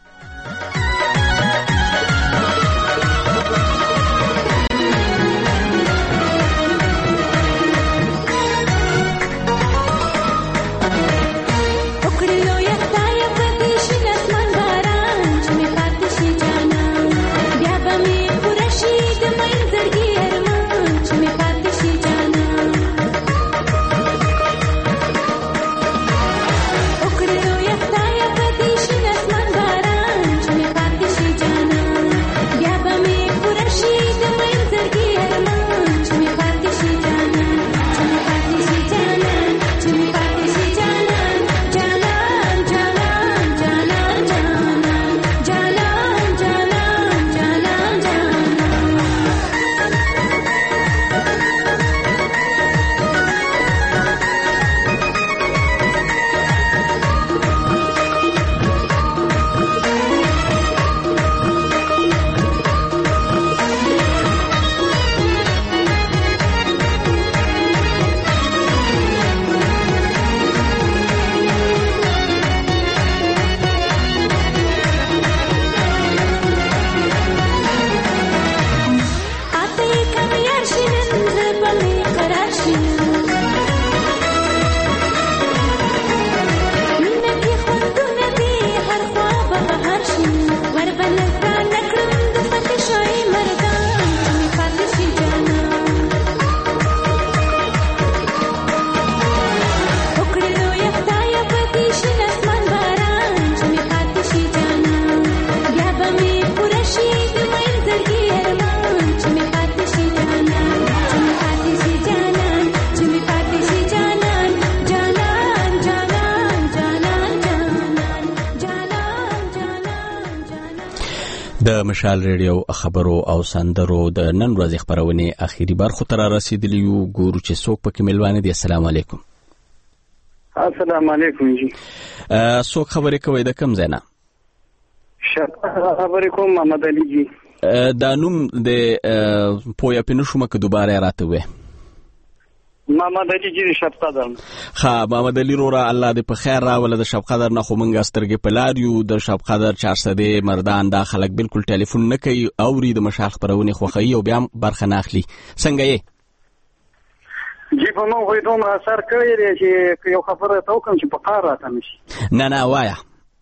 د مشال ریډیو خبرو او سندرو د نن ورځې خبرونه اخیری برخه تر رسیدلی یو ګورو چې څوک پکې ملوانه دي. السلام علیکم. السلام علیکم جی. څوک خبرې کوي د کم ځای نه؟ خبرې کوم محمد علي جی. دا نوم د پویا پینو شومه که دوباره راته وې؟ محمد علي جی شب قدر. ها محمد علي رورا الله دې په خیر راوله. د شب قدر نه خو مونږ سترګې په لار یو. د شب قدر چار سده مردان دا خلک بالکل ټلیفون نه کوي اوري د مشال خبرونه خوښي او بیا برخه نه اخلي. څنګه یې؟ جی په نو وې دومره اثر کړی دی چې یو خبره ته وکم چې په قار راته نشي. نه نه وایا.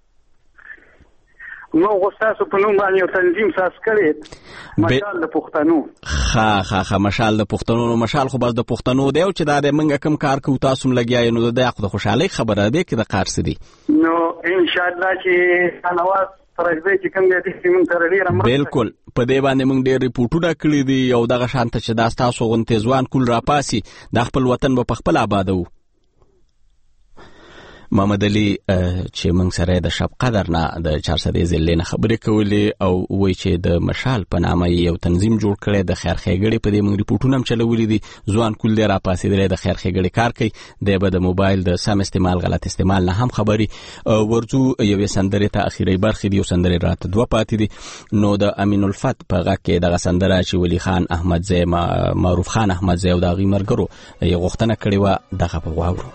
نو غوستاسو په نوم باندې یو تنظیم ساس کړی مشال د پښتنو. ها ها ها مشال د پښتنو. نو مشال خو بس د پښتنو دی او چې دا د منګه کم کار کوي تاسو لګیای نو د خو د خوشحالي خبره ده کې د قار سدي. نو ان شاء الله چې نواز ترځي چې کوم دې چې مونږ تر ډیره مرسته. بالکل په دې باندې مونږ ډېر ریپورتونه کړی دي او دغه شانته چې دا تاسو غونته ځوان کول را پاسي د خپل وطن په خپل آبادو. محمد علي چې موږ سره د شب قدر نه د چار سدې ضلع نه خبرې کولې او وایي چې د مشال په نامه یو تنظیم جوړ کړی د خیر ښېګړې په دې موږ ریپورټونه هم چلولي دي. ځوان کول دی راپاڅېدلی د خیر ښېګړې کار کوي، دی به د موبایل د سم استعمال غلط استعمال نه هم خبري. ورځو یوې سندرې ته اخیری برخې دي، یو سندرې راته دوه پاتې دي. نو د امین الفت په غږ کې دغه سندره چې ولی خان احمدزی معروف خان احمدزی او د هغوی ملګرو یې غوښتنه کړې وه، دغه به واورو.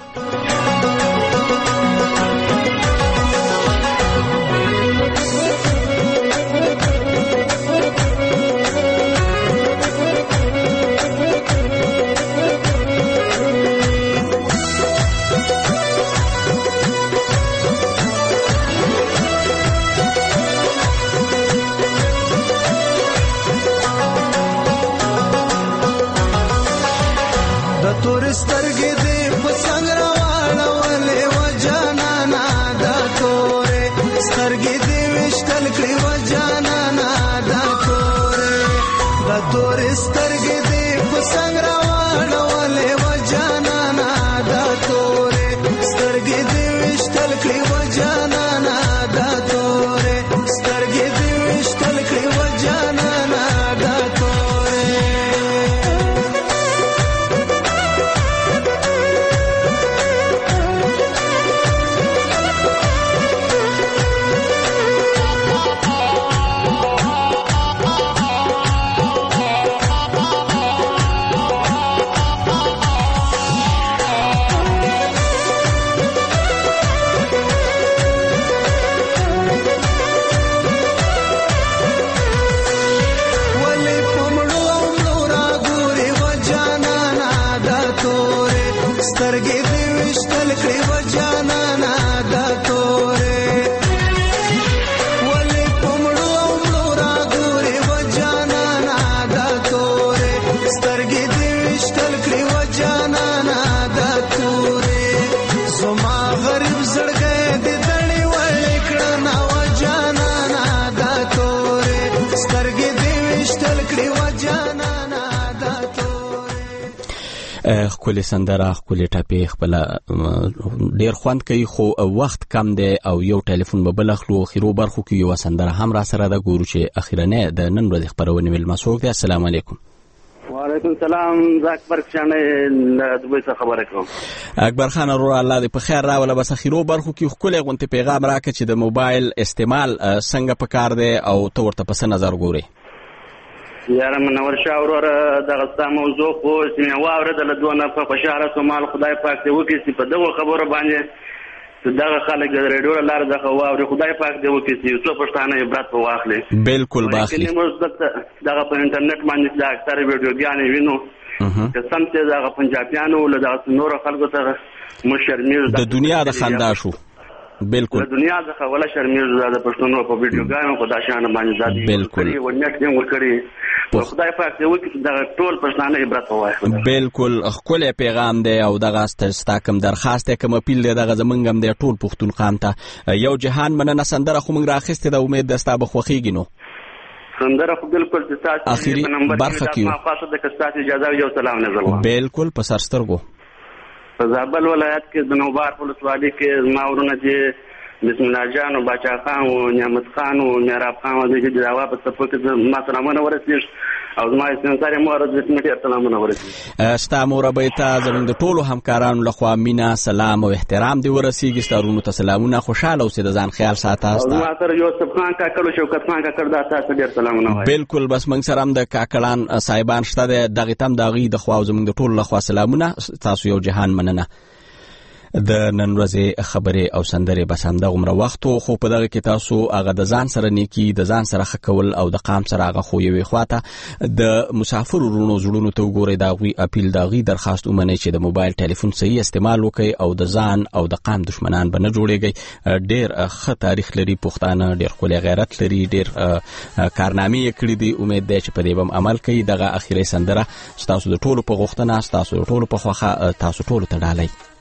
خپل سندره خپل ټاپې خپل ډیر خوند کوي، خو وخت کم دی او یو ټلیفون به بل اخلو. خیرو برخو کې یو سندره هم را سره ده، ګورو چې اخیرنه د نن ورځې خبرونه مل مسوک دی. السلام علیکم. وعلیکم السلام. زه اکبر شانه دوی څخه خبره کوم. اکبر خان ورو الله دې په خیر راوله. بس خیرو برخو کې خپل غونته پیغام راکړه چې د موبایل استعمال څنګه پکار دی او تو ورته پس نظر ګوري. یاره منور شاه وروره دغه ستا موضوع خو چې مې واورېدله دونه په خوشحاله سوم. خدای پاک دې وکړي چې په دغو خبرو باندې دغه خلک د ریډیو له لارې دغه واوري. خدای پاک دې وکړي چې یو څو پښتانه عبرت په واخلي. بالکل به اخلي. موږ دغه په انټرنیټ باندې د اکثره ویډیوګانې وینو که سم چې دغه پنجابیانو له دغه نورو خلکو څخه موږ شرمېږو. د دنیا د خندا شو. بالکل د دنیا څخه ولا شرمېږو د پښتنو په ویډیوګانو په دا شان باندې ځادي. بالکل ورنټ یې ورکړي. خدای پاک دې وکړي دا ټول پښتانه عبرت واخلي. بالکل خپل پیغام دی او دغه ستا کوم درخواست کوم اپیل دی دغه زمونږ هم دی ټول پښتون قام ته. یو جهان مننه سندره خو موږ راخېستې ده، امید ده ستا به خوښېږي. نو سندره خو بالکل چې تاسو اخري برخه کې ما خاصه د کستاسي اجازه یو سلام نظر بالکل په سر سترګو په زابل ولایت کې د نوبار ولسوالۍ کې ما ورونه چې بسم الله جان او بچا خان او نعمت خان او میراب خان د دې جواب په څپو کې ما سلامونه ورسېږي او زما سنساري مور د سمټي سلامونه ورسېږي. ستا مور به ته زموږ د ټولو همکارانو لخوا مینا سلام او احترام دی ورسېږي. ستارونو ته سلامونه، خوشاله اوسې، د ځان خیال ساته. ما سره یوسف خان کاکړ او شوکت خان کاکړ دا تاسو ډېر سلامونه وایي. بالکل بس موږ سره هم د کاکړان صاحبان شته د دغه تم دغه د خوا زموږ د ټولو لخوا سلامونه. تاسو یو جهان مننه. د نن ورځې خبرې او سندرې بس همدغه عمره وخت خو په دغه کې تاسو هغه د ځان سره نیکی د ځان سره ښه کول او د قام سره هغه خو یوې خواته د مسافر ورونو زړونو ته وګورئ، د هغوی اپیل د هغوی درخواست ومنئ چې د موبایل ټلیفون صحیح استعمال وکړئ او د ځان او د قام دشمنان به نه جوړېږئ. ډېر ښه تاریخ لري پښتانه، ډېر ښکلی غیرت لري، ډېر کارنامې یې کړي دي. امید دی چې په دې به هم عمل کوي. دغه اخري سندره ستاسو د ټولو په غوښتنه، ستاسو د ټولو په خوښه، تاسو ټولو ته ډالۍ.